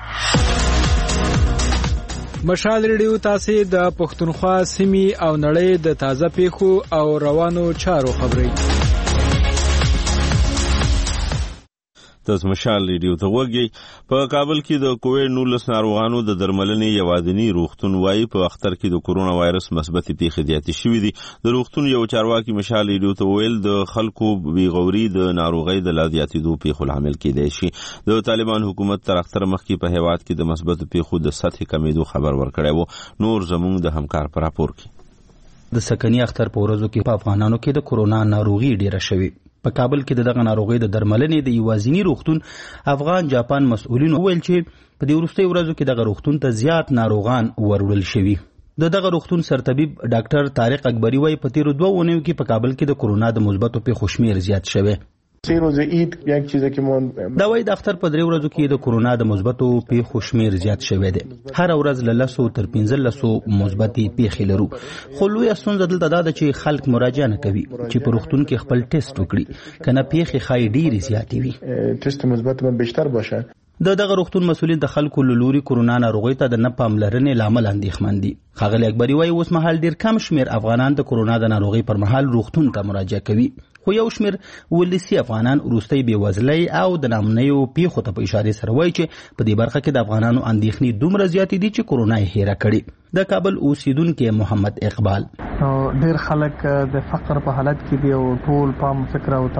مشال ریډیو تاسو د پښتونخوا سیمې او نړۍ د تازه پیښو او روانو چارو خبري تاسو مشال ریډیو ته وګورئ. په کابل کې د کووډ نولس ناروغانو د درملنې یوازینی روغتون وایي په اختر کې د کورونا وایرس مثبتې پیښې زیاتې شوې دي. د روغتون یو چارواکي مشال ریډیو ته ویل د خلکو بیغوري د ناروغۍ د لا زیاتېدو پیښو لامل کېدای شي. د طالبان حکومت تر اختر مخکې په هیواد کې د مثبتو پیښو د سطحې کمیدو خبر ورکړی و. نور زموږ د همکار په راپور کې د سکني اختر په ورځو کې په افغانانو کې د کورونا ناروغي ډیره شوې. په کابل کې دغه ناروغي د درملنې د یوازینی روغتون افغان جاپان مسؤلین ویل چې په دې وروستي ورځو کې دغه روغتون ته زیات ناروغان وروړل شوي. د دغه روغتون سرطبيب ډاکټر طارق اکبری وايي په تیر دوه ونیو کې په کابل کې د کورونا د مثبتو پیښو شمیر زیات شوی. سه روزه عید یک چیزه که ما دا وایي د اختر په درې ورځو کې د کورونا د مثبتو پیښو شمیر زیات شوی دی. هر ورځ له لسو تر پنځلسو مثبتې پیښې لرو. خو لویه ستونزه دلته دا ده چې خلک مراجعه نه کوي چې په روغتون کې خپل ټیسټ وکړي کنه پیښې ښایي ډېرې زیاتې وي. ټیسټ مثبت به بیشتر باشه. د دغه روغتون مسؤلین د خلکو له لوري کورونا ناروغۍ ته د نه پاملرنې لامل اندېښمن دي. ښاغلی اکبري وايي اوس مهال ډېر کم شمېر افغانان د کورونا د ناروغۍ پر مهال روغتون ته مراجعه کوي. خو یو شمېر ولسي افغانان وروستۍ بېوزلۍ او د نامنیو پیښو ته په اشارې سره وایي چې په دې برخه کې د افغانانو اندېښنې دومره زیاتې دي چې کورونا یې هېره کړې. د کابل اوسیدونکي محمد اقبال ډېر خلک د فقر په حالت کې دي او ټول پام فکر او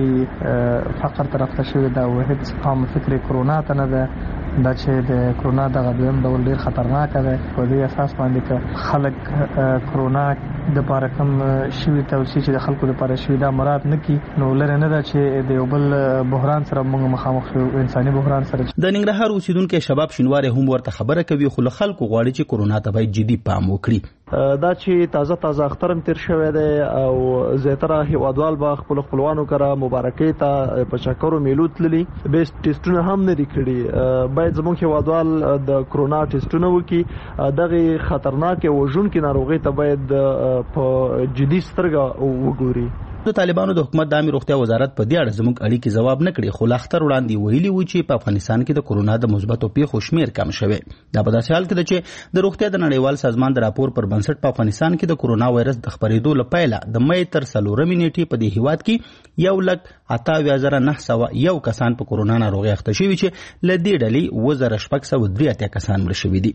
توجه فقر طرف ته شوی دا او هیڅ پام فکر کورونا ته نه ده. دا چې د کورونا دغه دویم ډول ډېر خطرناک دی. په دې اساس باندې که خلک کورونا د پاره کم شوي توصیه چې د خلکو لپاره شوي دا مراد نه کی نو لري نه ده چې د یو بل بحران سره موږ مخامخ شو انساني بحران سره. د ننګرهار اوسیدونکو شباب شینواری هم ورته خبره کوي خو له خلکو غواړي چې کورونا ته باید جدي پام وکړي. دا چې تازه تازه اخترم تیر شوی دی او زیاتره هیوادوال به خپل خپلوانو کره مبارکۍ ته په چکرو میلو تللي بیس ټیسټونه هم نه دي کړي. باید زموږ هیوادوال د کورونا ټیسټونه وکړي. دغه خطرناک او وژونکې ناروغۍ ته باید په جدي سترګه وګوري. د طالبانو د حکومت د عامه روغتیا وزارت په دې اړه زموږ اړیکې جواب نه کړي، خو لاختر وړاندې ویلي و چې په افغانستان کې د کورونا د مثبتو پیښو شمیر کم شوی. دا په داسې حال کې ده چې د روغتیا د نړیوال سازمان د راپور پر بنسټ په افغانستان کې د کورونا وایرس د خپرېدو له پیله د مې تر څلورمې نیټې په دې هیواد کې یو لک اته اویا زره نه سوه یو کسان په کورونا ناروغۍ اخته شوي چې له دې ډلې اووه زره شپږ سوه درې اتیا کسان مړه شوي دي.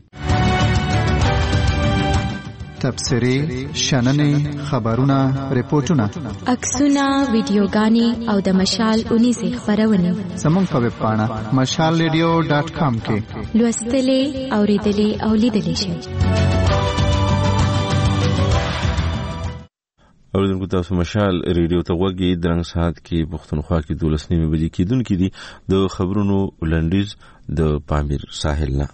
تبصرې، شننې، خبرونه، ریپورټونه، عکسونه، ویډیوګانې او د مشال اونیزې خپرونې زموږ په ویب پاڼه مشال ریډیو ډاټ کام کې لوستلې، اورېدلې او لیدلې شئ. اوریدونکو تاسو مشال ریډیو ته غوږی درنګ ساعت کې پښتونخوا کې دولس نیمې بجې کېدونکې دي. د خبرونو لنډیز د پامیر ساحل نه.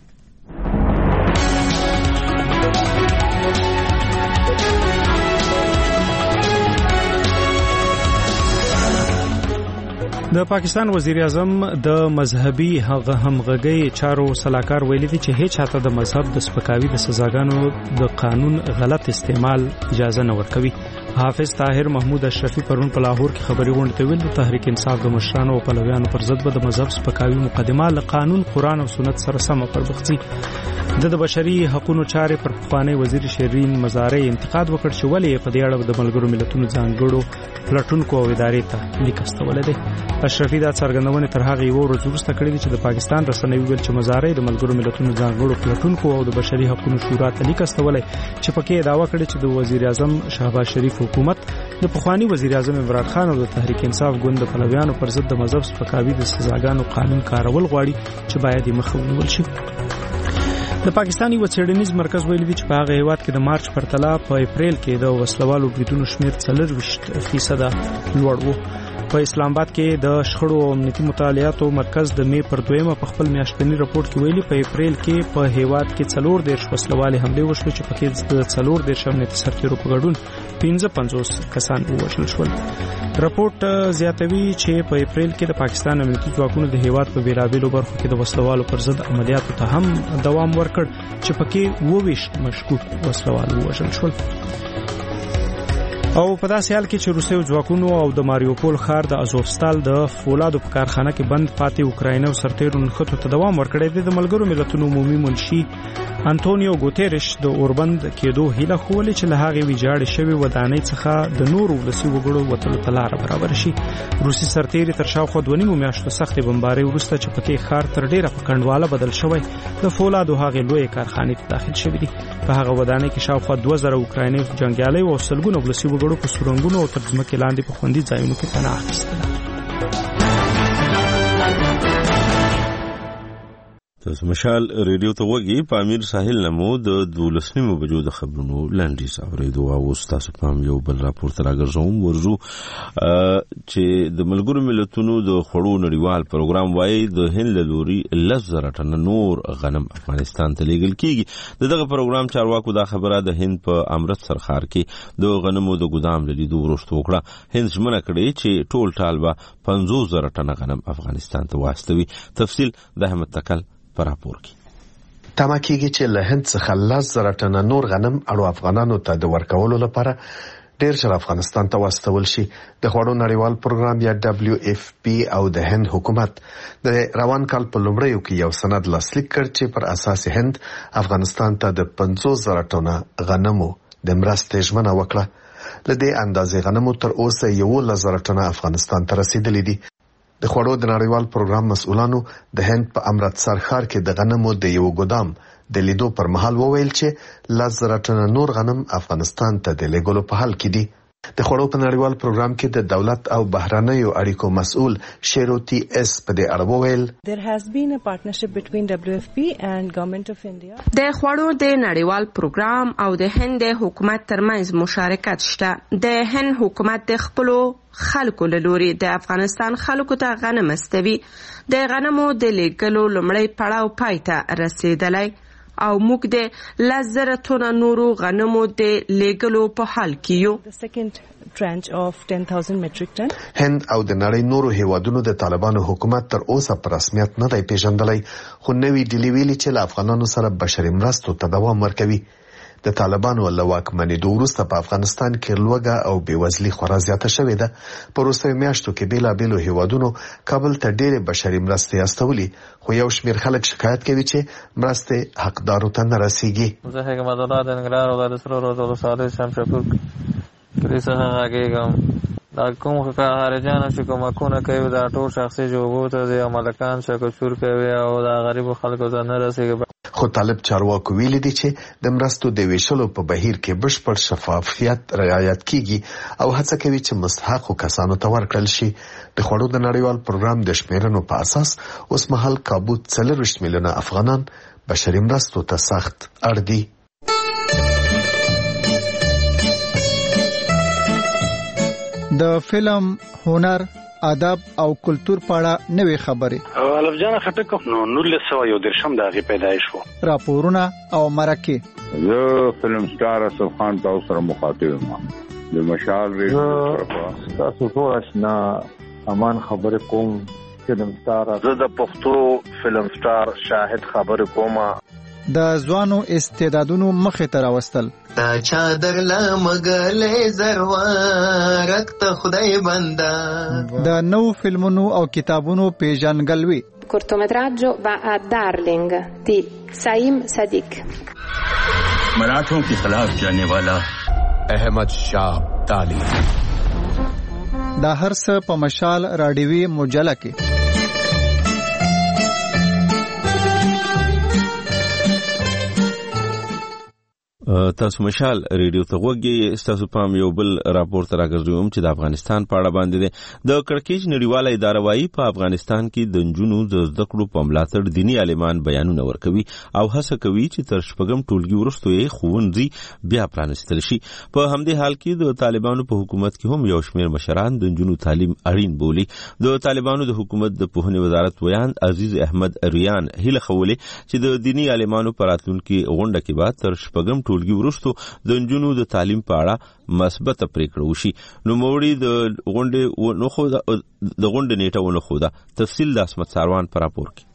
د پاکستان وزیر اعظم د مذهبي هغه همغږي چارو سلاکار ویلي دي چې هیڅ چاته د مذهب د سپکاوي د سزاګانو د قانون غلط استعمال اجازه نه ورکوي. حافظ طاهر محمود اشرفي پرون په لاهور کې خبري غونډه ته ویل د تحریک انصاف د مشرانو او پلویانو پر ضد به د مذهب سپکاوي مقدمه له قانون، قرآن او سنت سره سم پر بخسي. د بشري حقوقو چارې پر پخوانی وزیر شیرین مزاري انتقاد وکړ چې ولې په دې اړه د ملګرو ملتونو ځانګړو پلټونکو او ادارې ته لیک استولې ده. اشرفي دا څرګندونه تر هغه یو ورځ وروسته کړې ده چې د پاکستان رسنیو ویل چې مزاري د ملګرو ملتونو ځانګړو پلټونکو او د بشري حقوقو شورا ته لیک استولې چې پکې داوا کړې چې د وزیر اعظم شهباز شریف حکومت د پخوانی وزیر اعظم عمران خان او د تحریک انصاف ګوند د پلویانو پر ضد د مذهب سپکاوي د سزاګانو قانون کارول غواړي چې باید یې مخه ونیول شي. د پاکستاني وڅېړنیز مرکز ویلي دی چې په هغه هیواد کې د مارچ پرتله په اپریل کې د وسلوالو بریدونو شمیر څلرویشت فیصده لوړ و. په اسلام آباد کې د شخړو او امنیتي مطالعاتو مرکز د می پر دویمه په خپل میاشتنی راپور کې ویلي په اپریل کې په هیواد کې څلور دیرش وسلوالې حملې وشوې چې پکې د څلور دیرش امنیتي سرتیرو په ګډون پنځه پنځوس کسان ووژل شول. راپورټ زیاتوي چې په اپریل کې د پاکستان امنیتي ځواکونو د هیواد په بیلابیلو برخو کې د وسلوالو پر ضد عملیاتو ته هم دوام ورکړ چې پکې اووه ویشت مشکوک وسلوال ووژل شول. او په داسې حال کې چې روسي ځواکونو او د ماریوپول ښار د ازوفستال د فولادو په کارخانه کې بند پاتې اوکرایني او سرتیرو نښتو ته دوام ورکړی دی. د ملګرو ملتونو عمومي منشي انټونیو ګوتيرش د اوربند کېدو هیله خوله چې له هغې ویجاړې شوې ودانۍ څخه د نورو ولسي وګړو وتلو ته لاره برابر شي. روسي سرتیري تر شاوخوا دوه نیمو میاشتو سختې بمبارۍ وروسته چې پکې ښار تر ډیره په کنډواله بدل شوی د فولادو هغې لویې کارخانې ته داخل شوي دي. په هغه ودانۍ کې شاوخوا دوه زره اوکرایني جنګیالي او سلګونه ولسي وګړو په سورنګونو او تر ځمکې لاندې په خوندي ځایونو کې پناه اخیستله. تاسو مشال ریډیو ته وګورئ. په امیر ساحل نمو د دولس نیمو بجو د خبرونو لنډیز اورېدو او تاسو پام یو بل راپور تر راګرځوم ورزو چې د ملګرو ملتونو د خړو نړیوال پروګرام وایي د هند له لوري لس زره ټن نور غنم افغانستان ته لیږل کیږي. دغه پروګرام چارواکو دا خبره د هند په امرتسر ښار کې د غنمو د ګدام لیدو وروسته وکړه. هند ژمنه کړې چې ټول ټال به پنځوس زره ټن غنم افغانستان ته واستوي. تفصیل د احمد تکل پر راپور کې. تمه کېږي چې له هند څخه لس زره ټنه نور غنم اړو افغانانو ته د ورکولو لپاره ډیر ژر افغانستان ته واستول شي. د خوړو نړیوال پروګرام یا دبلیو اف پی او د هند حکومت د روان کال په لومړیو کې یو سند لاسلیک کړ چې پر اساس هند افغانستان ته د پنځوس زره ټنه غنمو د مرستې ژمنه وکړه. له دې اندازې غنمو تر اوسه یولس زره ټنه افغانستان ته رسیدلي دي. د خوړو د نړیوال پروګرام مسؤلانو د هند په امرتسر ښار کې د غنمو د یو ګدام د لیدو پر مهال وویل چې لس زره ټنه نور غنم افغانستان ته د لیږلو په حال کې دي. د خوړو په نړیوال پروګرام کې د دولت او بهرنیو اړیکو مسؤل شیروتی اس په دې اړه وویل There has been a partnership between W F P and Government of India. د خوړو د نړیوال پروګرام او د هند حکومت ترمنځ مشارکت شته. د هند حکومت د خپلو خلکو له لوري د افغانستان خلکو ته غنم استوي. د غنمو د لیږلو لومړی پړاو پای ته رسیدلی او موږ د لس زره ټنه نورو غنمو د لیږلو په حال کې یو. The second tranche of ten thousand metric ton. هند او د نړۍ نورو هیوادونو د طالبانو حکومت تر اوسه په رسمیت نه دی پیژندلی، خو نوې ډلې ویلي چې له افغانانو سره بشري مرستو ته دوام ورکوي. د طالبانو له واکمنېدو وروسته په افغانستان کې لوږه او بېوزلي خورا زیاته شوې ده. په وروستیو میاشتو کې بېلابېلو هیوادونو کابل ته ډېرې بشري مرستې استولي، خو یو شمېر خلک شکایت کوي چې مرستې حقدارو ته نه رسیږي. زه حکمت الله د ننګرهار ولایت سره روزو صالح شمشاپور کلی څخه غږیږم. دا کوم خارجانو چې کومکونه کوي دا ټول شخصي جوبو ته د ملکان شکوچور کوي او دا غریب خلکو ته نه رسیږي. خو طالب چارواکو ویلي دي چې د مرستو د ویشلو په بهیر کې بشپړ شفافیت رعایت کیږي او هڅه کوي چې مستحقو کسانو ته ورکړل شي. د خوړو د نړیوال پروګرام د شمیرنو په اساس اوس مهال کابو څلوېښت میلیونه افغانان بشري مرستو ته سخت اړ دي. د فلم، هنر، ادب او کلتور په اړه نوې خبرې. الف جان خټک نو نولس سوه یو دېرشم د هغې پیدایش و. راپورونه او مرکې. زه فلم سټار اسف خان تاسو سره مخاطب یم. د مشال ریډیو تاسو ټول آشنا امان خبرې کوم. فلم سټار زه د پښتو فلم سټار شاهد خبرې کوم. د ځوانو استعدادونو مخې ته راوستل. تا چادر لمګلې زروارک ته خدای بندا. د نو فلمونو او کتابونو پیژنګلوي. cortometraggio va a Darling di Saim Sadiq. मराठों के खिलाफ जाने वाला احمد شاه ابدالي. دا هر څه په مشال راډیوي مجله کې. تاسو مشال ریډیو ته وګورئ. تاسو پام یو بل راپور تر راغزوم چې د افغانستان په اړه باندې ده. د کړکېچ نړیواله اداره وايي په افغانستان کې د نجونو د زده کړو په ملاتړ دیني عالمان بیانونه ورکوي او هڅه کوي چې تر شپږم ټولګي وروسته یې ښوونځي بیا پرانستل شي. په همدې حال کې د طالبانو په حکومت کې هم یو شمېر مشران د نجونو تعلیم اړین بولي. د طالبانو د حکومت د پوهنې وزارت ویان عزیز احمد ریان هیله خولې چې د دیني عالمانو په راتلونکي غونډه کې به تر شپږم ټولګي ورستو د نجونو د تعلیم په اړه مثبت پریکړه وشي. نو موړي د غونډې نو خو د غونډې نیټه ونه خو دا تفصیل د اسمت ساروان پر راپور کې.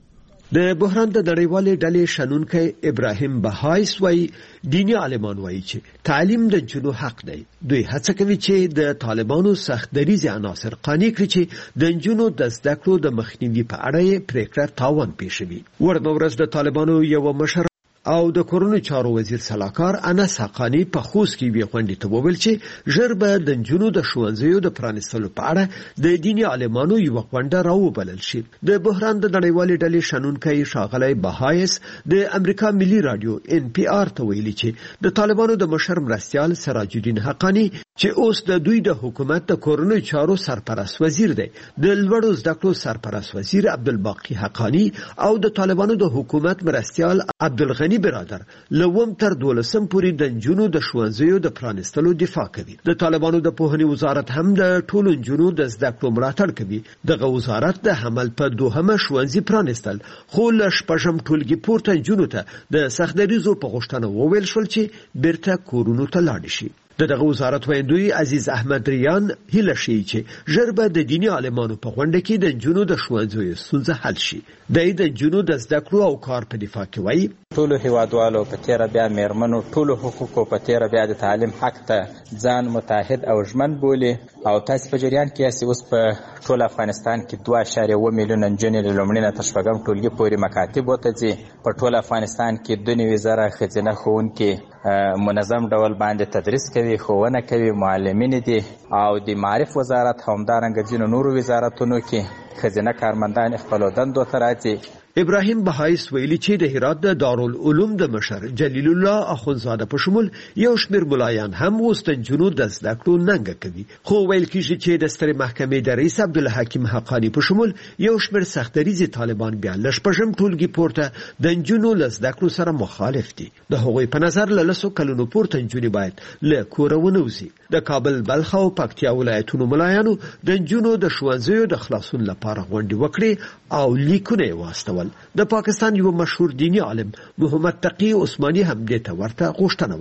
د بحران د نړیوالې ډلې شنونکی ابراهیم بهایس وایي دیني عالمان وایي چې تعلیم د نجونو حق دی. دوی هڅه کوي چې د طالبانو سخت دریځ عناصر قانع کړي چې د نجونو د زده کړو د مخنیوي په اړه پریکړه تاوان پېښوي. ورنه ورځ د طالبانو یو مشر او د کورونو چارو وزیر سلاکار انس حقانی په خوست کې وی غونډې ته وویل چې ژر به د نجونو د ښوونځیو د پرانیستلو په اړه د دیني عالمانو یو غونډه راوبلل شي. د بحران د نړیوالې ډلې شنونکی ښاغلی بهایس د امریکا ملي رادیو ان پی آر ته ویلي چې د طالبانو د مشر مرستیال سراج الدین حقانی چې اوس د دوی د حکومت د کورونو چارو سرپرست وزیر دی، د لوړو زده کړو سرپرست وزیر عبدالباقی حقانی او د طالبانو د حکومت مرستیال عبدالغنی برادر لوم تر دولسم پورې د نجونو د ښوونځیو د پرانستلو دفاع کوي. د طالبانو د پوهنې وزارت هم د ټولو نجونو د زده کړو ملاتړ کوي. دغه وزارت د حمل په دوهمه ښوونځي پرانستل، خو له شپږم ټولګي پورته نجونو ته د سختدریزو په غوښتنه وویل شول چې بیرته کورونو ته لاړ شي. د دغه وزارت ویندوی عزیز احمد ریان هیله شي چې ژر به د دیني عالمانو په غونډه کې د نجونو د ښوونځیو ستونزه حل شي. د د نجونو د زده کړو او کار په دفاع کې وایي ټولو هیوادوالو په تیره بیا میرمنو ټولو حقوقو په تیره بیا د تعلیم حق ته ځان متحد او ژمن بولي او تاسو په جریان کې یاست. اوس په ټول افغانستان کې دوه اعشاریه اووه میلیونه نجونې له لومړي نه تر شپږم ټولګي پورې مکاتب ورته ځي. په ټول افغانستان کې دوه نوي زره ښځینه ښوونکي منظم ډول باندې تدریس کوي، ښوونه کوي، معلمین دي او د معرف وزارت همدارنګه ځینو نورو وزارتونو کې ښځینه کارمندان خپلو دندو ته راځي. ابراهیم بهایس ویلي چې د هرات د دارالعلوم د مشر جلیل الله اخونزاده په شمول یو شمېر ملایان هم اوس د نجونو د زده کړو ننګه کوي. خو ویل کېږي چې د سترې محکمې د رئیس عبدالحکیم حقانی په شمول یو شمېر سختدریځي طالبان بیا له شپږم ټولګي پورته د نجونو له زده کړو سره مخالف دي. د هغوی په نظر له لسو کلونو پورته نجونې باید له کوره ونه وځي. د کابل، بلخ او پکتیا ولایتونو ملایانو د نجونو د ښوونځیو د خلاصون لپاره غونډې وکړې او لیکونه یې واستول. د پاکستان یو مشهور دینی عالم محمد تقی عثماني هم دې ته ورته غوښتنه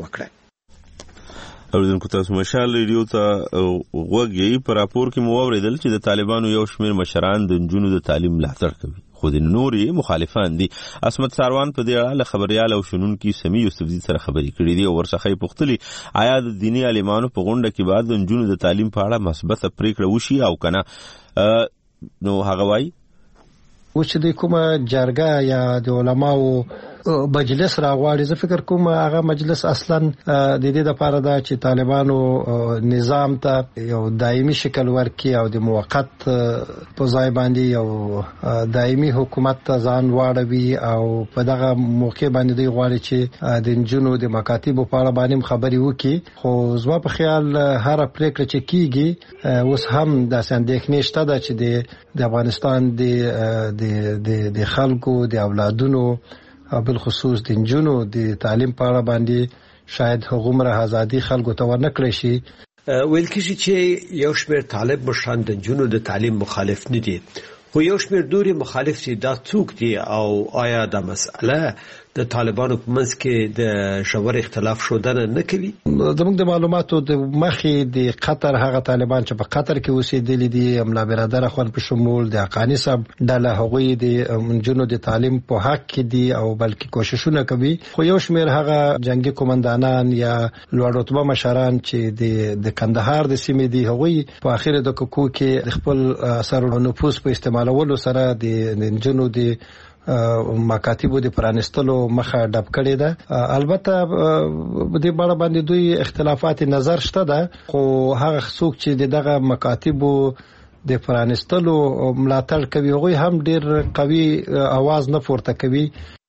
وکړه. اوریدونکو تاسو مشال ریډیو ته وګورئ. په راپور کې مو اوریدل چې د طالبانو یو شمېر مشران د نجونو د تعلیم ملاتړ کوي، خو د نورې مخالفان دي. عصمت ساروان په دې اړه له خبريال او شنونکي سمي یوسفزي سره خبرې کړې دي او ورڅخه پوښتلي آیا د دیني عالمانو په غونډه کې بعد د نجونو د تعلیم په اړه مثبت پریکړه وشي او کنه. نو هغه وایي و چې د کومه جرګه یا د علماو مجلس راغواړي، زه فکر کوم هغه مجلس اصلا د دې لپاره دا چې طالبانو نظام ته یو دایمي شکل ورکړي او د موقت په ځای باندې یو دایمي حکومت ته ځان واړوي او په دغه موقع باندې دوی غواړي چې د نجونو د مکاتیبو په اړه باندې خبرې وکړي. خو زما په خیال هر پریکړه چې کیږي اوس هم داسې اندېښنې شته ده چې د افغانستان د د د خلکو د اولادونو او بل خصوص د نجونو د تعلیم په اړه باندې شاید هغومره ازادي خلکو ته ورنکړي شي. ویل کېږي چې یو شمېر طالب مشران د نجونو د تعلیم مخالف نه دي، خو یو شمېر نورې مخالف دي. دا څوک دي او آیا دا مسئله د طالبانو په منځ کې د ژور اختلاف ښودنه نه کوي؟ زموږ د معلوماتو د مخې د قطر هغه طالبان چې په قطر کې اوسېدلي دي، املا برادر اخوان په شمول د حقاني صاحب ډله، هغوی د نجونو د تعلیم په حق کې دي او بلکې کوششونه کوي. خو یو شمېر هغه جنگي قومندانان یا لوړ رتبه مشران چې د د کندهار د سیمې دي، هغوی په اخر دقیقو کې خپل اثر او نفوذ په استعمالولو سره د نجونو د مکاتبو د پرانستلو مخه ډب کړې ده. البته د بڑا باندې دوی اختلافات نظر شته ده، خو هغه څوک چې دغه مکاتبو د پرانستلو ملاتړ کوي هغوی هم ډیر قوي आवाज نه پورته کوي.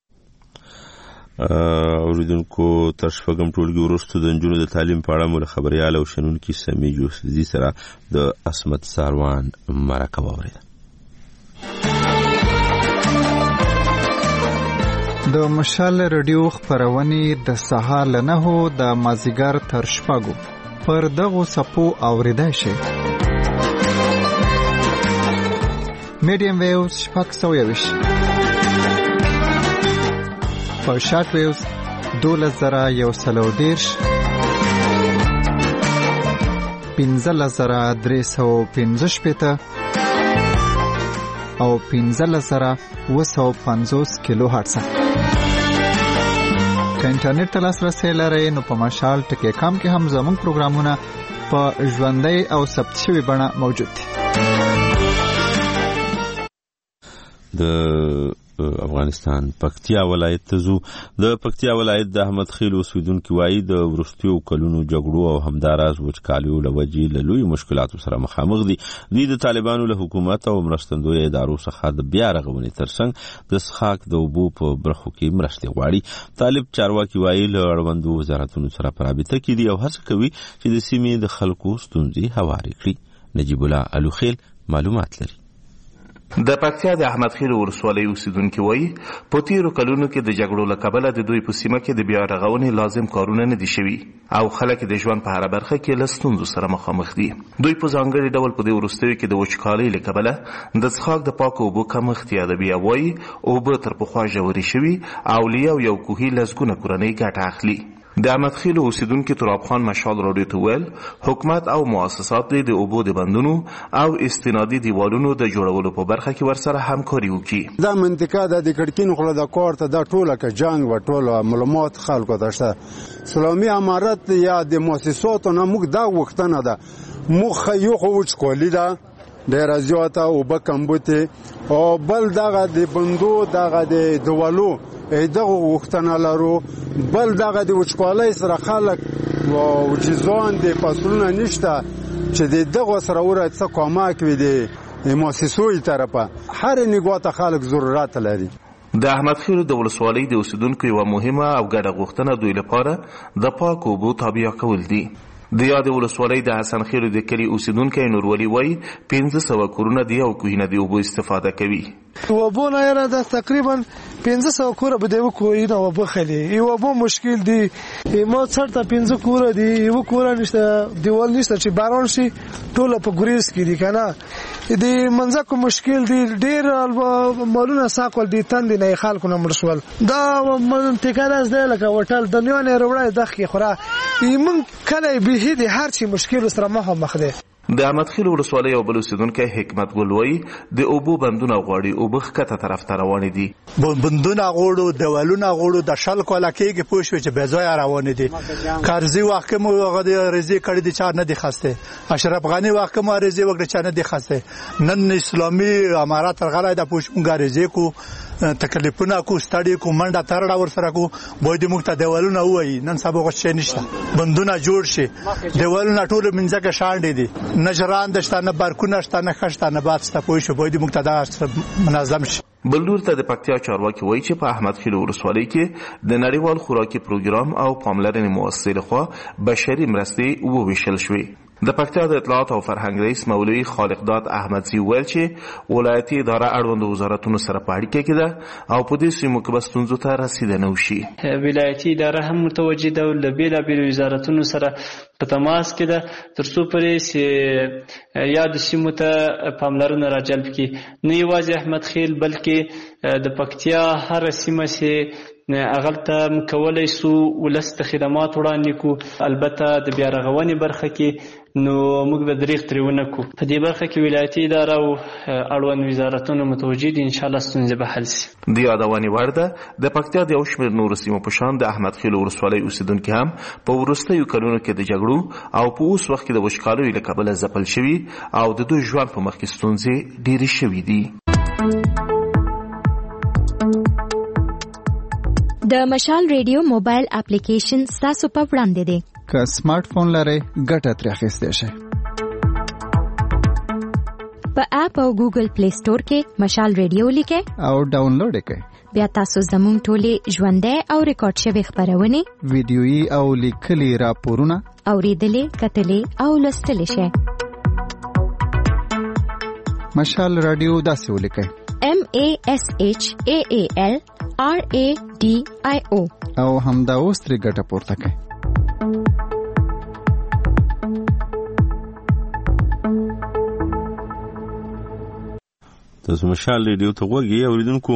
اوریدونکو تر شپږم ټولګي وروسته د نجونو د تعلیم په اړه مو له خبريال او شنونکي سمي یوسفزي سره د عصمت ساروان مرکه واورېده. د مشال رادیو خبرونه د سهار له نهو د مازیګر تر شپږو پر دغه سپو اوریدای شي. میډیم ویوز شپږ سوه یوش، په شارټ ویوز دولس زره یو سلو دیرش، پنځلس زره درې سوه پنځه شپېته او پنځلس زره اوه سوه پنځوس کیلو هرټز. که انټرنیټ ته لاسرسی لرئ نو په مشال ټکی کام کې هم زموږ پروګرامونه په ژوندۍ او ثبت شوي بڼه موجود دي. د افغانستان پکتیا ولایت ته ځو. د پکتیا ولایت د احمد خیل اوسیدونکي وایي د وروستیو کلونو جګړو او همداراز وچکالیو له وجې له لویو مشکلاتو سره مخامخ دي. دوی د طالبانو له حکومت او مرستندویه ادارو څخه د بیا رغونې ترڅنګ د څښاک د اوبو په برخو کې مرستې غواړي. طالب چارواکي وایي له اړوندو وزارتونو سره په رابطه کې دي او هڅه کوي چې د سیمې د خلکو ستونزې هوارې کړي. نجیب الله الوخیل معلومات لري. د پکتیا د احمد خیل ولسوالۍ اوسیدونکي وایي په تیرو کلونو کې د جګړو له کبله د دوی په سیمه کې د بیا رغونې لازم کارونه نه دي شوي او خلک د ژوند په هره برخه کې له ستونزو سره مخامخ دي. دوی په ځانګړي ډول په دې وروستیو کې د وچکالۍ له کبله د څښاک د پاکو اوبو کمښت یادوي او وایي اوبه تر پخوا ژورې شوي او له یو یو کوهي لسګونه کورنۍ ګټه اخلي. د احمد خیل اوسیدونکي تراب خان مشال راډیو ته ویل حکومت او مؤسسات د اوبو د بندونو او استنادي دیوالونو د جوړولو په برخه کې ورسره همکاري وکړي. دا منطقه د کړکین خله د کوړه د ټوله کې جنگ و ټوله معلومات خلکو داشته اسلامي امارت یا د مؤسساتو نه موږ دا وختنه ده مخ یو خوچ کولی دا ډیر زیاته او بکمبوته او بل دغه د بندو دغه د دیوالو دغه وختنه لرو بل دغه د وچکوالۍ سره خلک او جزوان د فصلونه نشته چې دغه سره ورته کومک وي د مؤسسوي طرفه هر نګوته خلک ضرورت لري. د احمد خیل د ولسوالۍ د اوسیدونکو یو مهمه او ګډه غوښتنه دوی لپاره د پاکو اوبو تابع کول دي. د یاد ولسوالۍ د حسن خیل د کلی اوسیدونکو نورولي وای پنځه سوه کورونه دی او کوهینه دی اوبو استفاده کوي. وبو نه یره د تقریبا پنځه سوه کوره به دی کوهینه وبو خلی وبو مشکل دی ما څرته پنځه کوره دی یو کوره نشته دیوال نشته چې باران شي ټوله په ګریز کې دی کنه د منځکو مشکل دی ډیر مالونه ساقول دی تند نه خلکو نه مرشول دا منطقه راز دی لکه وټل د نیو نه وروړی دغه خوره ایمن کله به دې هر چی مشکل سره مخ مخ ده. د احمدخیل ولسوالۍ یو بل اوسیدونکی حکمت ګل وایي د اوبو بندونه غواړي اوبه ښکته طرف ته روانې دي. بندونه غواړو، دیوالونه غواړو، د شلکو علاقې کې پوه شوې چې بې ځایه روانې دي. کارزي وخت کې مو هغه د عریضې کړي دي چا نه دي خسته. اشرف غني وخت کې مو عریضې وکړه چا نه دي خسته. نن اسلامي امارات ترغلای د پوه شو عریضې کو تکلیفونه کو ستړي کو منډه ترړه ور سره کو بوی د مخ ته دیوالونه وای نن سبا غوښ نشته. بندونه جوړ شي، دیوالونه ټول منځکه شاندې دي، نجران دشتانه بارکونه شتانه خشتانه باد ستا پوه شو بوی د مخ ته منظم شي. بلور ته د پکتیا چارواکي وایي چې په احمدخیل ولسوالۍ کې د نړیوال خوراکي پروګرام او پاملرنې مؤسسې لخوا بشري مرستې وویشل شوې. د پکتیا د اطلاعات او فرهنګ رئیس مولوي خالقداد احمدزي ویل چې ولایتي اداره اړوند وزارتونو سره په اړیکه کې ده او په دې سیمو کې به ستونزو ته رسیدنه وشي. ولایتي اداره هم متوجه ده او له بېلابېلو وزارتونو سره په تماس کې ده تر څو پورې یادو سیمو ته پاملرنه راجلب کړي. نه یوازې احمدخیل بلکې د پکتیا هر سیمه چې اغلته کولای سو ولس ته خدمات وړاندې کو. البته د بیا رغونې برخه کې نو موږ به دریغ ترېونه کو. په دې برخه کې ولایتي اداره او اړوند وزارتونه متوجه دي، انشاءالله ستونزې به حل سي. د یادونې وړ ده د پکتیا د یو شمېر نورو سیمو په شان د احمدخیل ولسوالۍ اوسېدونکي هم په وروستیو کلونو کې د جګړو او په اوس وخت کې د وچکالیو له کبله ځپل شوي او د دوی ژوند په مخ کې ستونزې ډېرې شوي دي. د مشال ریډیو موبایل اپلیکیشن ستاسو په وړاندې دی. که سمارټ فون لرئ ګټه ترې اخیستی شئ. په اپ او ګوګل پلی سٹور کې مشال ریډیو لیکئ او ډاونلوډ یې کړئ. بیا تاسو زموږ ټولې ژوندۍ او ریکارډ شوې خپرونې، ویډیویي او لیکلي راپورونه اورېدلې، کتلې او لوستلی شئ. مشال رادیو داسې ولیکئ: M A S H A A L R A D I O او همدا اوس ترې ګټه پورته کړئ. تاسو مشال ریډیو ته غوږ یې اوریدونکو.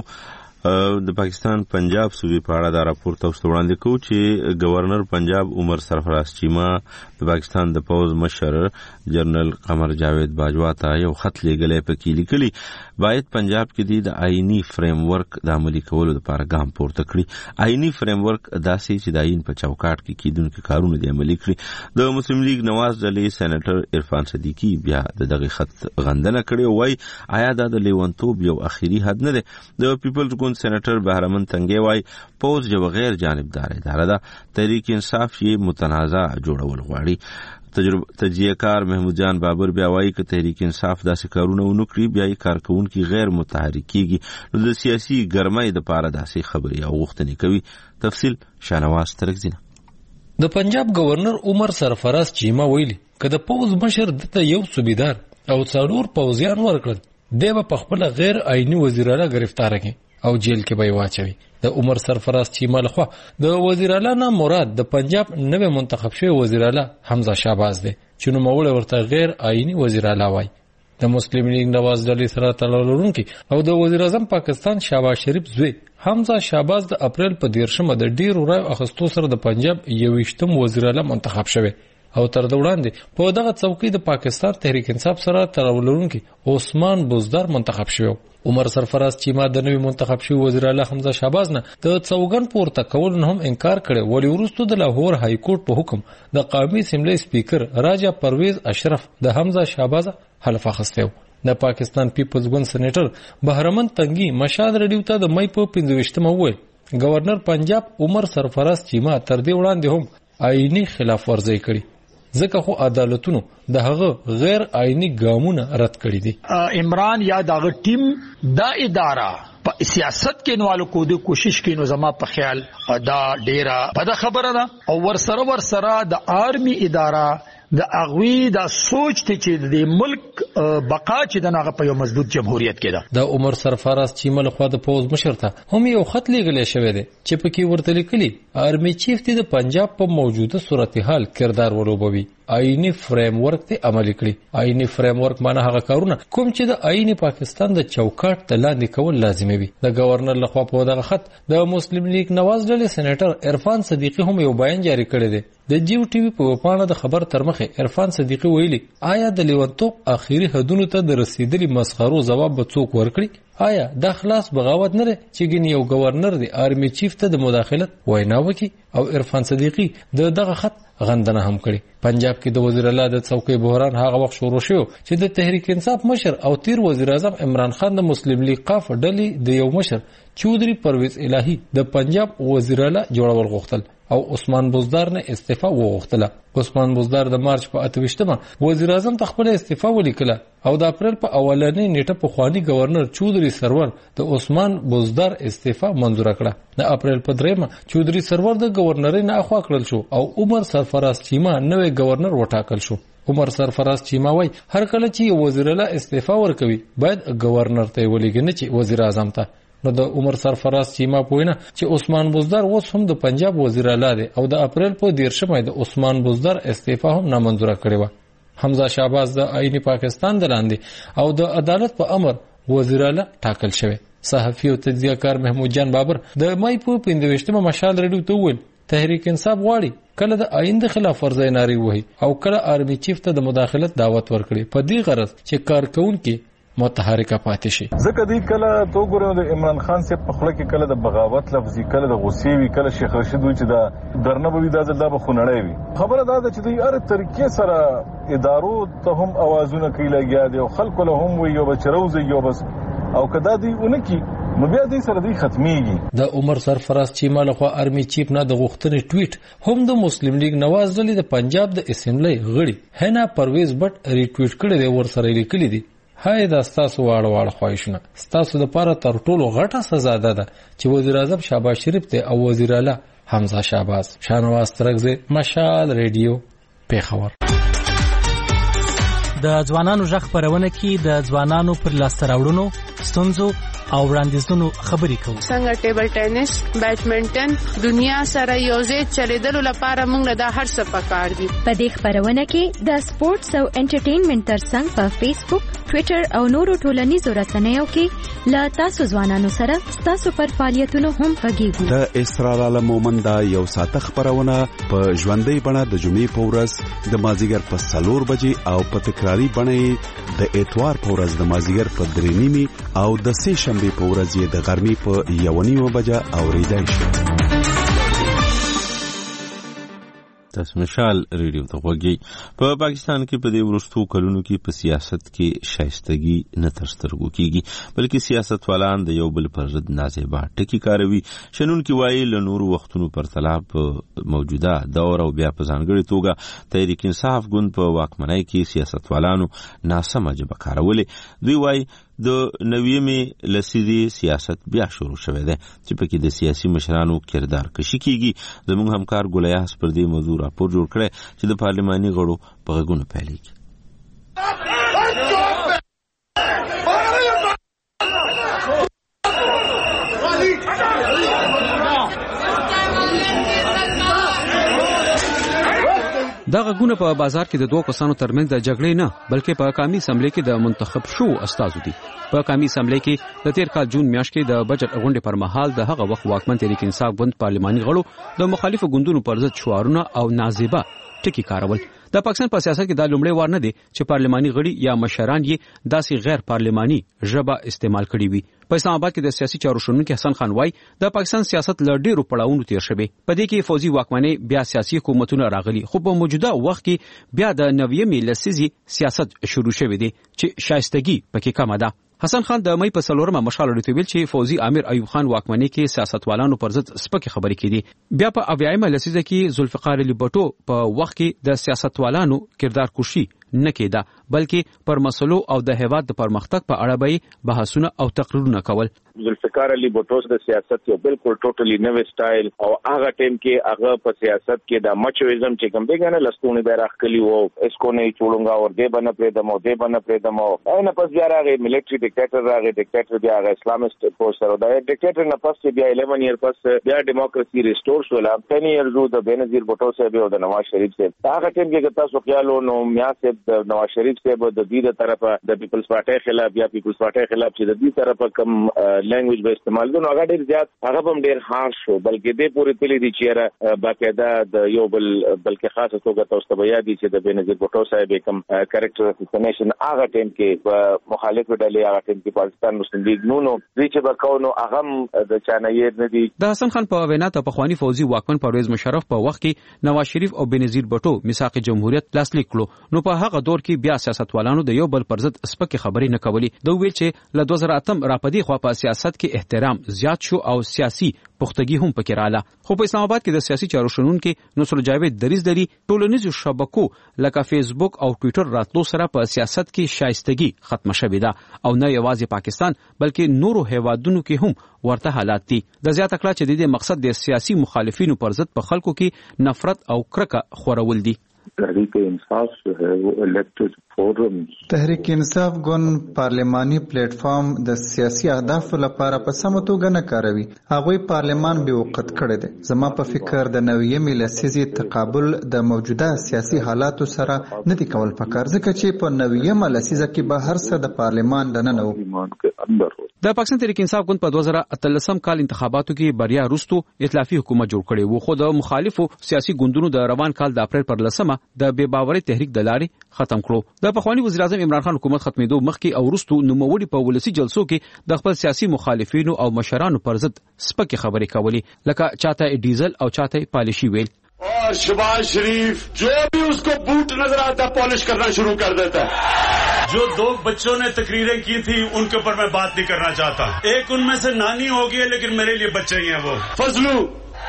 د پاکستان پنجاب صوبې په اړه دا راپور تاسو ته وړاندې کوو چې گورنر پنجاب عمر سرفراز چیما د پاکستان د پوز مشر جنرال قمر جاوید باجوا ته یو خط لیږلی، پکې لیکلي باید پنجاب کې د آئینی فریم ورک د عملي کولو لپاره ګام پورته کړي. آئینی فریم ورک داسې چې د آئین په چوکاټ کې کیدونکي کارونه دې عملي کړي. د مسلم لیگ نواز ډلې سېنیټر عرفان صدیقي بیا د دغه خط غندنه کړې، وایي آیا دا د لیونتوب یو اخیری حد نه دی؟ د پیپلز ګوند سېنیټر بهرمن تنګي وایي پوز یو غیر جانبدار اداره ده، تحریک انصاف یې متنازع جوړول غواړي. تجزیه کار محمود جان بابر بیا وایي که تحریک انصاف داسې کارونه ونه کړي بیا یې کارکوونکي غیر متحرک کیږي، نو د سیاسي ګرمۍ دپاره داسې خبرې او غوښتنې کوي. تفصیل شاهنواز ترکزینه. د پنجاب گورنر عمر سرفراز چیما ویلي که د پوز مشر دته یو صوبیدار او څلور پوځیان ورکړل دی به په خپله غیر آئیني وزیر اعلی ګرفتاره کړي او جیل کې به یې واچوي. د عمر سرفراز چیما لخوا د وزیر اعلی نه مراد د پنجاب نوی منتخب شوی وزیر اعلی حمزه شهباز دی چې نوموړی ورته غیر آئیني وزیر اعلی وایي. د مسلم لیگ نواز ډلې سره تړاو لرونکي او د وزیر اعظم پاکستان شهباز شریف زوی حمزه شهباز د اپریل په دیرشمه د ډیرو رایو اخیستو سره د پنجاب یوویشتم وزیر اعلی منتخب شوی او تر د وړاندې په دغه څوکۍ د پاکستان تحریک انصاف سره تړاو لرونکي عثمان بزدار منتخب شوی. عمر سرفراز چیما د نوي منتخب شوی وزیر اعلی حمزه شهباز نه د څوګن پورته کول نه هم انکار کړي، ولی وروسته د لاهور های کورټ په حکم د قومي اسمبلی سپیکر راجا پرویز اشرف د حمزه شهباز حلف اخیستی. د پاکستان پیپلز ګوند سېنیټر بهرمن تنګي مشال ریډیو ته د مې په پنځويشتمه وویل گورنر پنجاب عمر سرفراز چیما تر دې وړاندې هم آئینی خلاف ورزي کړي، ځکه خو عدالتونو د هغه غیر آئینی ګامونه رد کړي دي. عمران یا دغه ټیم دا اداره په سیاست کې نوالو کو د کوشش کې نو زما په خیال دا ډیره بده خبره ده او ورسره ورسره د آرمی اداره د اغوی د سوچ ته چې د ملک بقا چې د هغه په یو مضبوط جمهوریت کې ده. د عمر سرفراز چیما لخوا د پوز مشر ته هم یو خط لیږلی شوی دی چې پکې ورته لیکلي آرمی چیف ته د پنجاب په موجوده صورتحال کردار ولوبوي آئینی فریم ورک ته عملي کړي. آئینی فریم ورک معنی هغه کارونه کوم چې د آئین پاکستان د چوکاټ ته لاندې کول لازمي وي. د گورنر لخوا په دغه خط د مسلم لیگ نواز ډلې سېنیټر عرفان صدیقی هم یو بیان جاری کړی دی. د جیو ټي وي په پاڼه د خبر تر مخه عرفان صدیقی ویلي آیا د لیونتوب اخیری حدونو ته د رسیدلي مسخرو جواب به څوک ورکړي؟ آیا دا خلاص بغاوت نه دی چې ګنې یو گورنر دی آرمي چیف ته د مداخلت وینا وکړي؟ او عرفان صدیقی د دغه خط غندنه هم کړي. پنجاب کې د وزیر اعلی د څوکۍ بحران هغه وخت شروع شو چې د تحریک انصاف مشر او تیر وزیر اعظم عمران خان د مسلم لیگ قاف ډلې د یو مشر چودري پرویز الهی د پنجاب وزیر اعلی جوړول غوښتل او عثمان بزدار نه استعفا وغوښتله. عثمان بزدار د مارچ په اتويشتمه وزیر اعظم ته خپل استعفا ولیکله او د اپریل په اولنۍ نیټه په خواني گورنر چودري سرور د عثمان بزدار استعفا منزور کړه. د اپریل په دریمه چودري سرور د گورنر نه اخوا کړل شو او عمر سرفراز چیما نوې گورنر وټاکل شو. عمر سرفراز چیما وای هر کله چې وزیر اعلی استعفا ورکوي باید گورنر ته ولېږي نه چې وزیر اعظم ته. نو د عمر سرفراز چیما پوینه چې عثمان بزدار اوس هم د پنجاب وزیر اعلی دی او د اپریل په دیرشمه د عثمان بزدار استعفا هم نامنظوره کړې و. حمزه شهباز د آئین پاکستان دلاندې او د عدالت په امر وزیر اعلی ټاکل شوی. صحافي او تجزیه کار محمود جان بابر د مای په پنځويشتمه مشال ریډیو ته وویل تحریک انصاف غواړي کله د آئین د خلاف ورزۍ ناری وهي او کله آرمي چیف ته د مداخلت دعوت ورکړي په دې غرض چې کارکونکو متحرکه پاتې شي. ځکه دی کله تو ګورو د عمران خان سے په خله کې کله د بغاوت لفظي کله د غصې وی کله شیخ رشید وی چې دا درنه به دا ځل دا به خونړی وي. خبره دا ده چې دوی هر طریقې سره ادارو ته هم اوازونه کوي لګیا دي او خلکو له هم وی یو بچروز یو بس او کدا دی اونکی نو بیا دې سره دې ختميږي. د عمر سرفراز چیما لخوا آرمي چیف نه د غوښتنې ټویټ هم د مسلم لیگ نواز ډلې د پنجاب د اسمبلی غړي هنا پرویز بټ ریټویټ کړی دی ورسره لیکلی دی هاي دا ستاسو واړه واړه خواهشونه ستاسو د پاره تر ټولو غټه سزا ده چې وزیر اعظم شهباز شریف ته او وزیر اعلی حمزه شهباز. شانواز ترغزه مشال ریډیو پیښور. د ځوانانو ژغ خبرونه کې د ځوانانو پر لاسته راوړنو ستونزو او وړاندیزونو خبرې کوو. څنګه ټیبل ټینس بیډمنټن دنیا سره یوځای چلیدلو لپاره موږ د هر څه پکار دي. په دې خبرونه کې د سپورتس او انټرټینمنټ ترڅنګ په فیسبوک ټویټر او نورو ټولنیزو رسنیو کې لا تاسو ځوانانو سره تاسو پر فعالیتونو هم غږیږو. د اسرار عالم مومند یو ساعت خبرونه په ژوندۍ بڼه د جمعې په ورځ د مازیګر په سلور بجې او په تکراری بڼه د اتوار په ورځ د مازیګر په درې نیمې او د سه شنبه په ورځ د غرمې په یو نیمه بجه اوریدای شي. تاسو مشال ریډیو ته وګورئ. په پاکستان کې په دې ورستو کلونو کې په سیاست کې شایستګي نه تر سترګو کیږي بلکې سیاستوالان د یو بل پر ضد نازیبا ټکی کاروي. شنن کې وایي له نورو وختونو پر تلاب موجوده دور او بیا په ځانګړي توګه تحریک انصاف ګوند په واکمنۍ کې سیاستوالانو ناسمه جبه کارولې. دوی وایي د نویمې لسیدي سیاست بیا شروع شوه دی چې پکې د سیاسي مشرانو کردار کشي کیږي. زموږ همکار ګولیاس پر دې موضوع راپور جوړ کړی چې د پارلماني غړو په غږونو پیلېږي. دا غږونه په بازار کې د دوه کسانو ترمنځ د جګړې نه بلکې په قومي اسمبلی کې د منتخب شو استازو دي. په قومي اسمبلی کې د تیر کال جون میاشت کې د بجټ غونډې پر مهال د هغه وخت واکمن تحریک انصاف ګوند پارلماني غړو د مخالفو ګوندونو پر ضد شعارونه او نازیبه ټکی کارول. د پاکستان په سیاست کې دا لومړی وار نه دی چې پارلماني غړي یا مشران یې داسې غیر پارلماني ژبه استعمال کړي وي. په اسلام آباد کې د سیاسي چارو شنونکي حسن خان وای د پاکستان سیاست له ډیرو پړاوونو تیر شوی. په دې کې فوزي واکمنۍ بیا سیاسي حکومتونه راغلي خو په موجوده وخت کې بیا د نویمې لسیزي سیاست شروع شوی دی چې شایستګي پکې کمه ده. حسن خان د مې په څلورمه مشال ورته ویل چې فوزي امیر ایوب خان واکمنۍ کې سیاستوالانو پر ضد سپکې خبرې کړي. بیا په اویایمه لسیزه کې ذوالفقار علي بټو په وخت کې د سیاستوالانو کردار کوشي نه کېده بلکې پر مسلو او د هیواد د پرمختګ په اړه به بحثونه او تقریرونه کول. ذوالفقار علي بوټو د سیاست یو بالکل ټوټلی نوې سټایل او هغه ټیم کې هغه په سیاست کې د مچویزم چې کوم دی کنه لستونه به راخلی وو اسکو نه چولونګا اور دې باندې پرې دمو دې باندې پرې دمو اینه پس بیا راغی ملټری ډیکټیټر راغی ډیکټیټر بیا راغی اسلامست پوسټر او دا ډیکټیټر نه پس بیا eleven year پس بیا ډیموکراسي ریسټور شو لا ten years د بنظیر بوټو صاحب او د نواز شریف صاحب هغه ټیم کې تاسو خیالو نو میا صاحب د نواز شریف صاحب د دې د طرفه د پیپلز پارټي خلاف یا پیپلز پارټي خلاف چې د دې طرفه کم لینګویج به استعمال کوي هغه ډیر زیات هغه هم ډیر هارش شو بلکې دې پوری تللی دي چې باقاعده د یو بل بلکې خاصه توګه تاسو ته بیا دي چې د بنظیر بوټو صاحب کوم کریکټر اساسینیشن هغه ټیم کې مخالف ډلې هغه ټیم کې پاکستان مسلم لیگ نو نو دې چې وکاونو هغه د چانایې نه دي. د حسن خان په وینا ته پخوانی فوزي واکمن پرویز مشرف په وخت کې نواز شریف او بنظیر بوټو میثاق جمهوریت لاسلیک کړو نو په هغه دور کې بیا سیاستوالانو د یو بل پر ضد سپکې خبرې نه کولې. دوی ویل چې ل دوه زره اته را پدې خو په سیاست کې احترام زیات شو او سیاسي پختګي هم پکې رااله. خو په اسلام آباد کې د سیاسي چارو شنونکو نصر جاوید دریز دری ټولنیزو شبکو لکه فیسبوک او ټوئیټر راتلو سره په سیاست کې شایستګي ختم شوې ده او نه یوازې پاکستان بلکې نورو هیوادونو کې هم ورته حالات دي. د زیات کړه چې د دې مقصد د سیاسي مخالفینو پر ضد په خلکو کې نفرت او کرکه خورول دي. تحریک انصاف جو ہے وہ الیکٹڈ فورم تحریک انصاف ګوند پارلماني پلیټ فارم د سیاسي اهدافو لپاره په سمه توګه نه کاروي. هغوی پارلمان به وقت کړی دی. زما په فکر د نویمې لسیزې تقابل د موجوده سیاسي حالاتو سره نه دی کول پکار ځکه چې په نویمه لسیزه کې به هر څه د پارلمان دننه وو. د پاکستان تحریک انصاف ګوند په دوه زره اتلسم کال انتخاباتو کې بریا وروسته ائتلافي حکومت جوړ کړی وو خو د مخالفو سیاسي ګوندونو د روان کال د اپریل پر لسمه د بے باوري تحریک د لارې ختم کړو. د پخوانی وزیر اعظم عمران خان حکومت ختمېدو مخکې او وروسته نوموړي په ولسی جلسو کې د خپل سیاسي مخالفینو او مشرانو پر ضد سپکې خبرې کولې لکه چاته ډیزل او چاته پالیشي ویل. اور شہباز شریف جو بھی اس کو بوٹ نظر آتا پالش کرنا شروع کر دیتا ہے. جو دو بچوں نے تقریریں کی تھی ان کے اوپر میں بات نہیں کرنا چاہتا. ایک ان میں سے نانی ہوگی ہے لیکن میرے لیے بچے ہی ہیں وہ فضلو.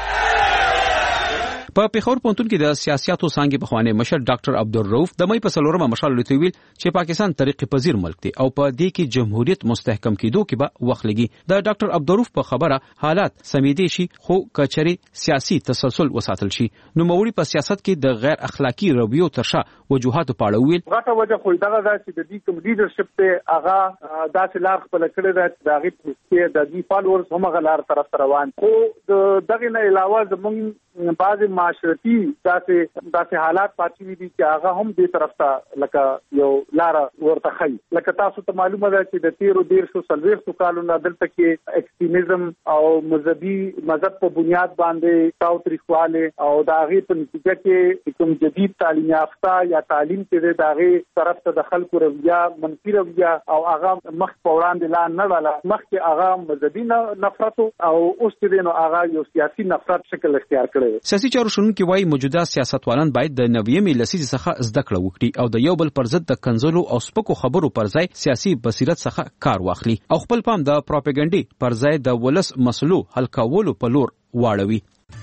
په پیښور پوهنتون کې د سیاستو څانګې پخوانی مشر ډاکټر عبدالرؤف د مې په څلورمه مشال لته ویل چې پاکستان طریقې پذیر ملک دی او په دې کې جمهوریت مستحکم کېدو کې به وخت لګي. د ډاکټر عبدالرؤف په خبره حالات سمیدي شي خو کچري سیاسي تسلسل وساتل شي. نو موري په سیاست کې د غیر اخلاقی رویو ترشا وجوهات په اړه ویل. غټه وجه خو دا ده چې د دې کوم لیډرشپ ته هغه داسې لار خپل کړی دی چې دا غي چې د دې فالوورز هم غلار طرف روان خو دغه نه علاوه زمونږ بعض معاشرتي داسې داسې حالات پاتې دي چې هغه هم دې طرف ته لکه یو لار ورته خي. لکه تاسو ته معلومه ده چې د تیرو ډیرشو څلوېښتو کالونو دلته کې ایکستریمزم او مذهبي مذهب په بنیاد باندې تاوتریخواله او د هغې په نتیجه کې کوم جدید تعلیم یافته یا تعلیم چې د هغې طرف ته د خلکو رویه منفي رویه او هغه مخ په وړاندې لا نه لاله مخکې هغه مذهبي نفرت او اوس چې نو هغه یو سیاسي نفرت شکل اختیار کړی. سیاسي چارو شنونکي وایي موجوده سیاستوالان باید د نویمې لسیزې څخه زده کړه وکړي او د یو بل پر ضد د کنځلو او سپکو خبرو پر ځای سیاسي بصیرت څخه کار واخلي او خپل پام د پروپاګاندا پر ځای د ولس مسلو حل کولو په لور واړوي.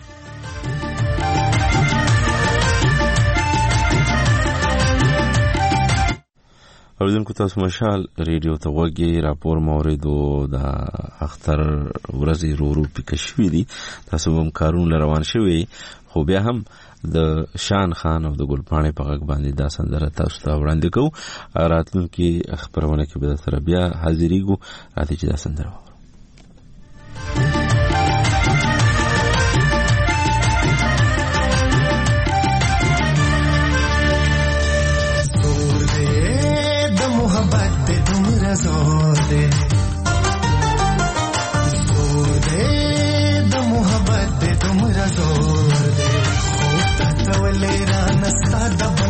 اوریدونکو تاسو مشال ریډیو ته وګورئ. راپور موریدو د اختر ورځې رورو پکښوي دي. تاسو هم کارونه روان شوي خو بیا هم د شان خان او د ګلپاڼې په غږ باندې دا سندره تاسو ته وړاندې کوو. راتلونکي خبرونه کې به سره بیا حاضرېږو. راځئ چې دا سندره زور دے زور دے د محبت دے تمرا زور دے خوب تولے را نستا دب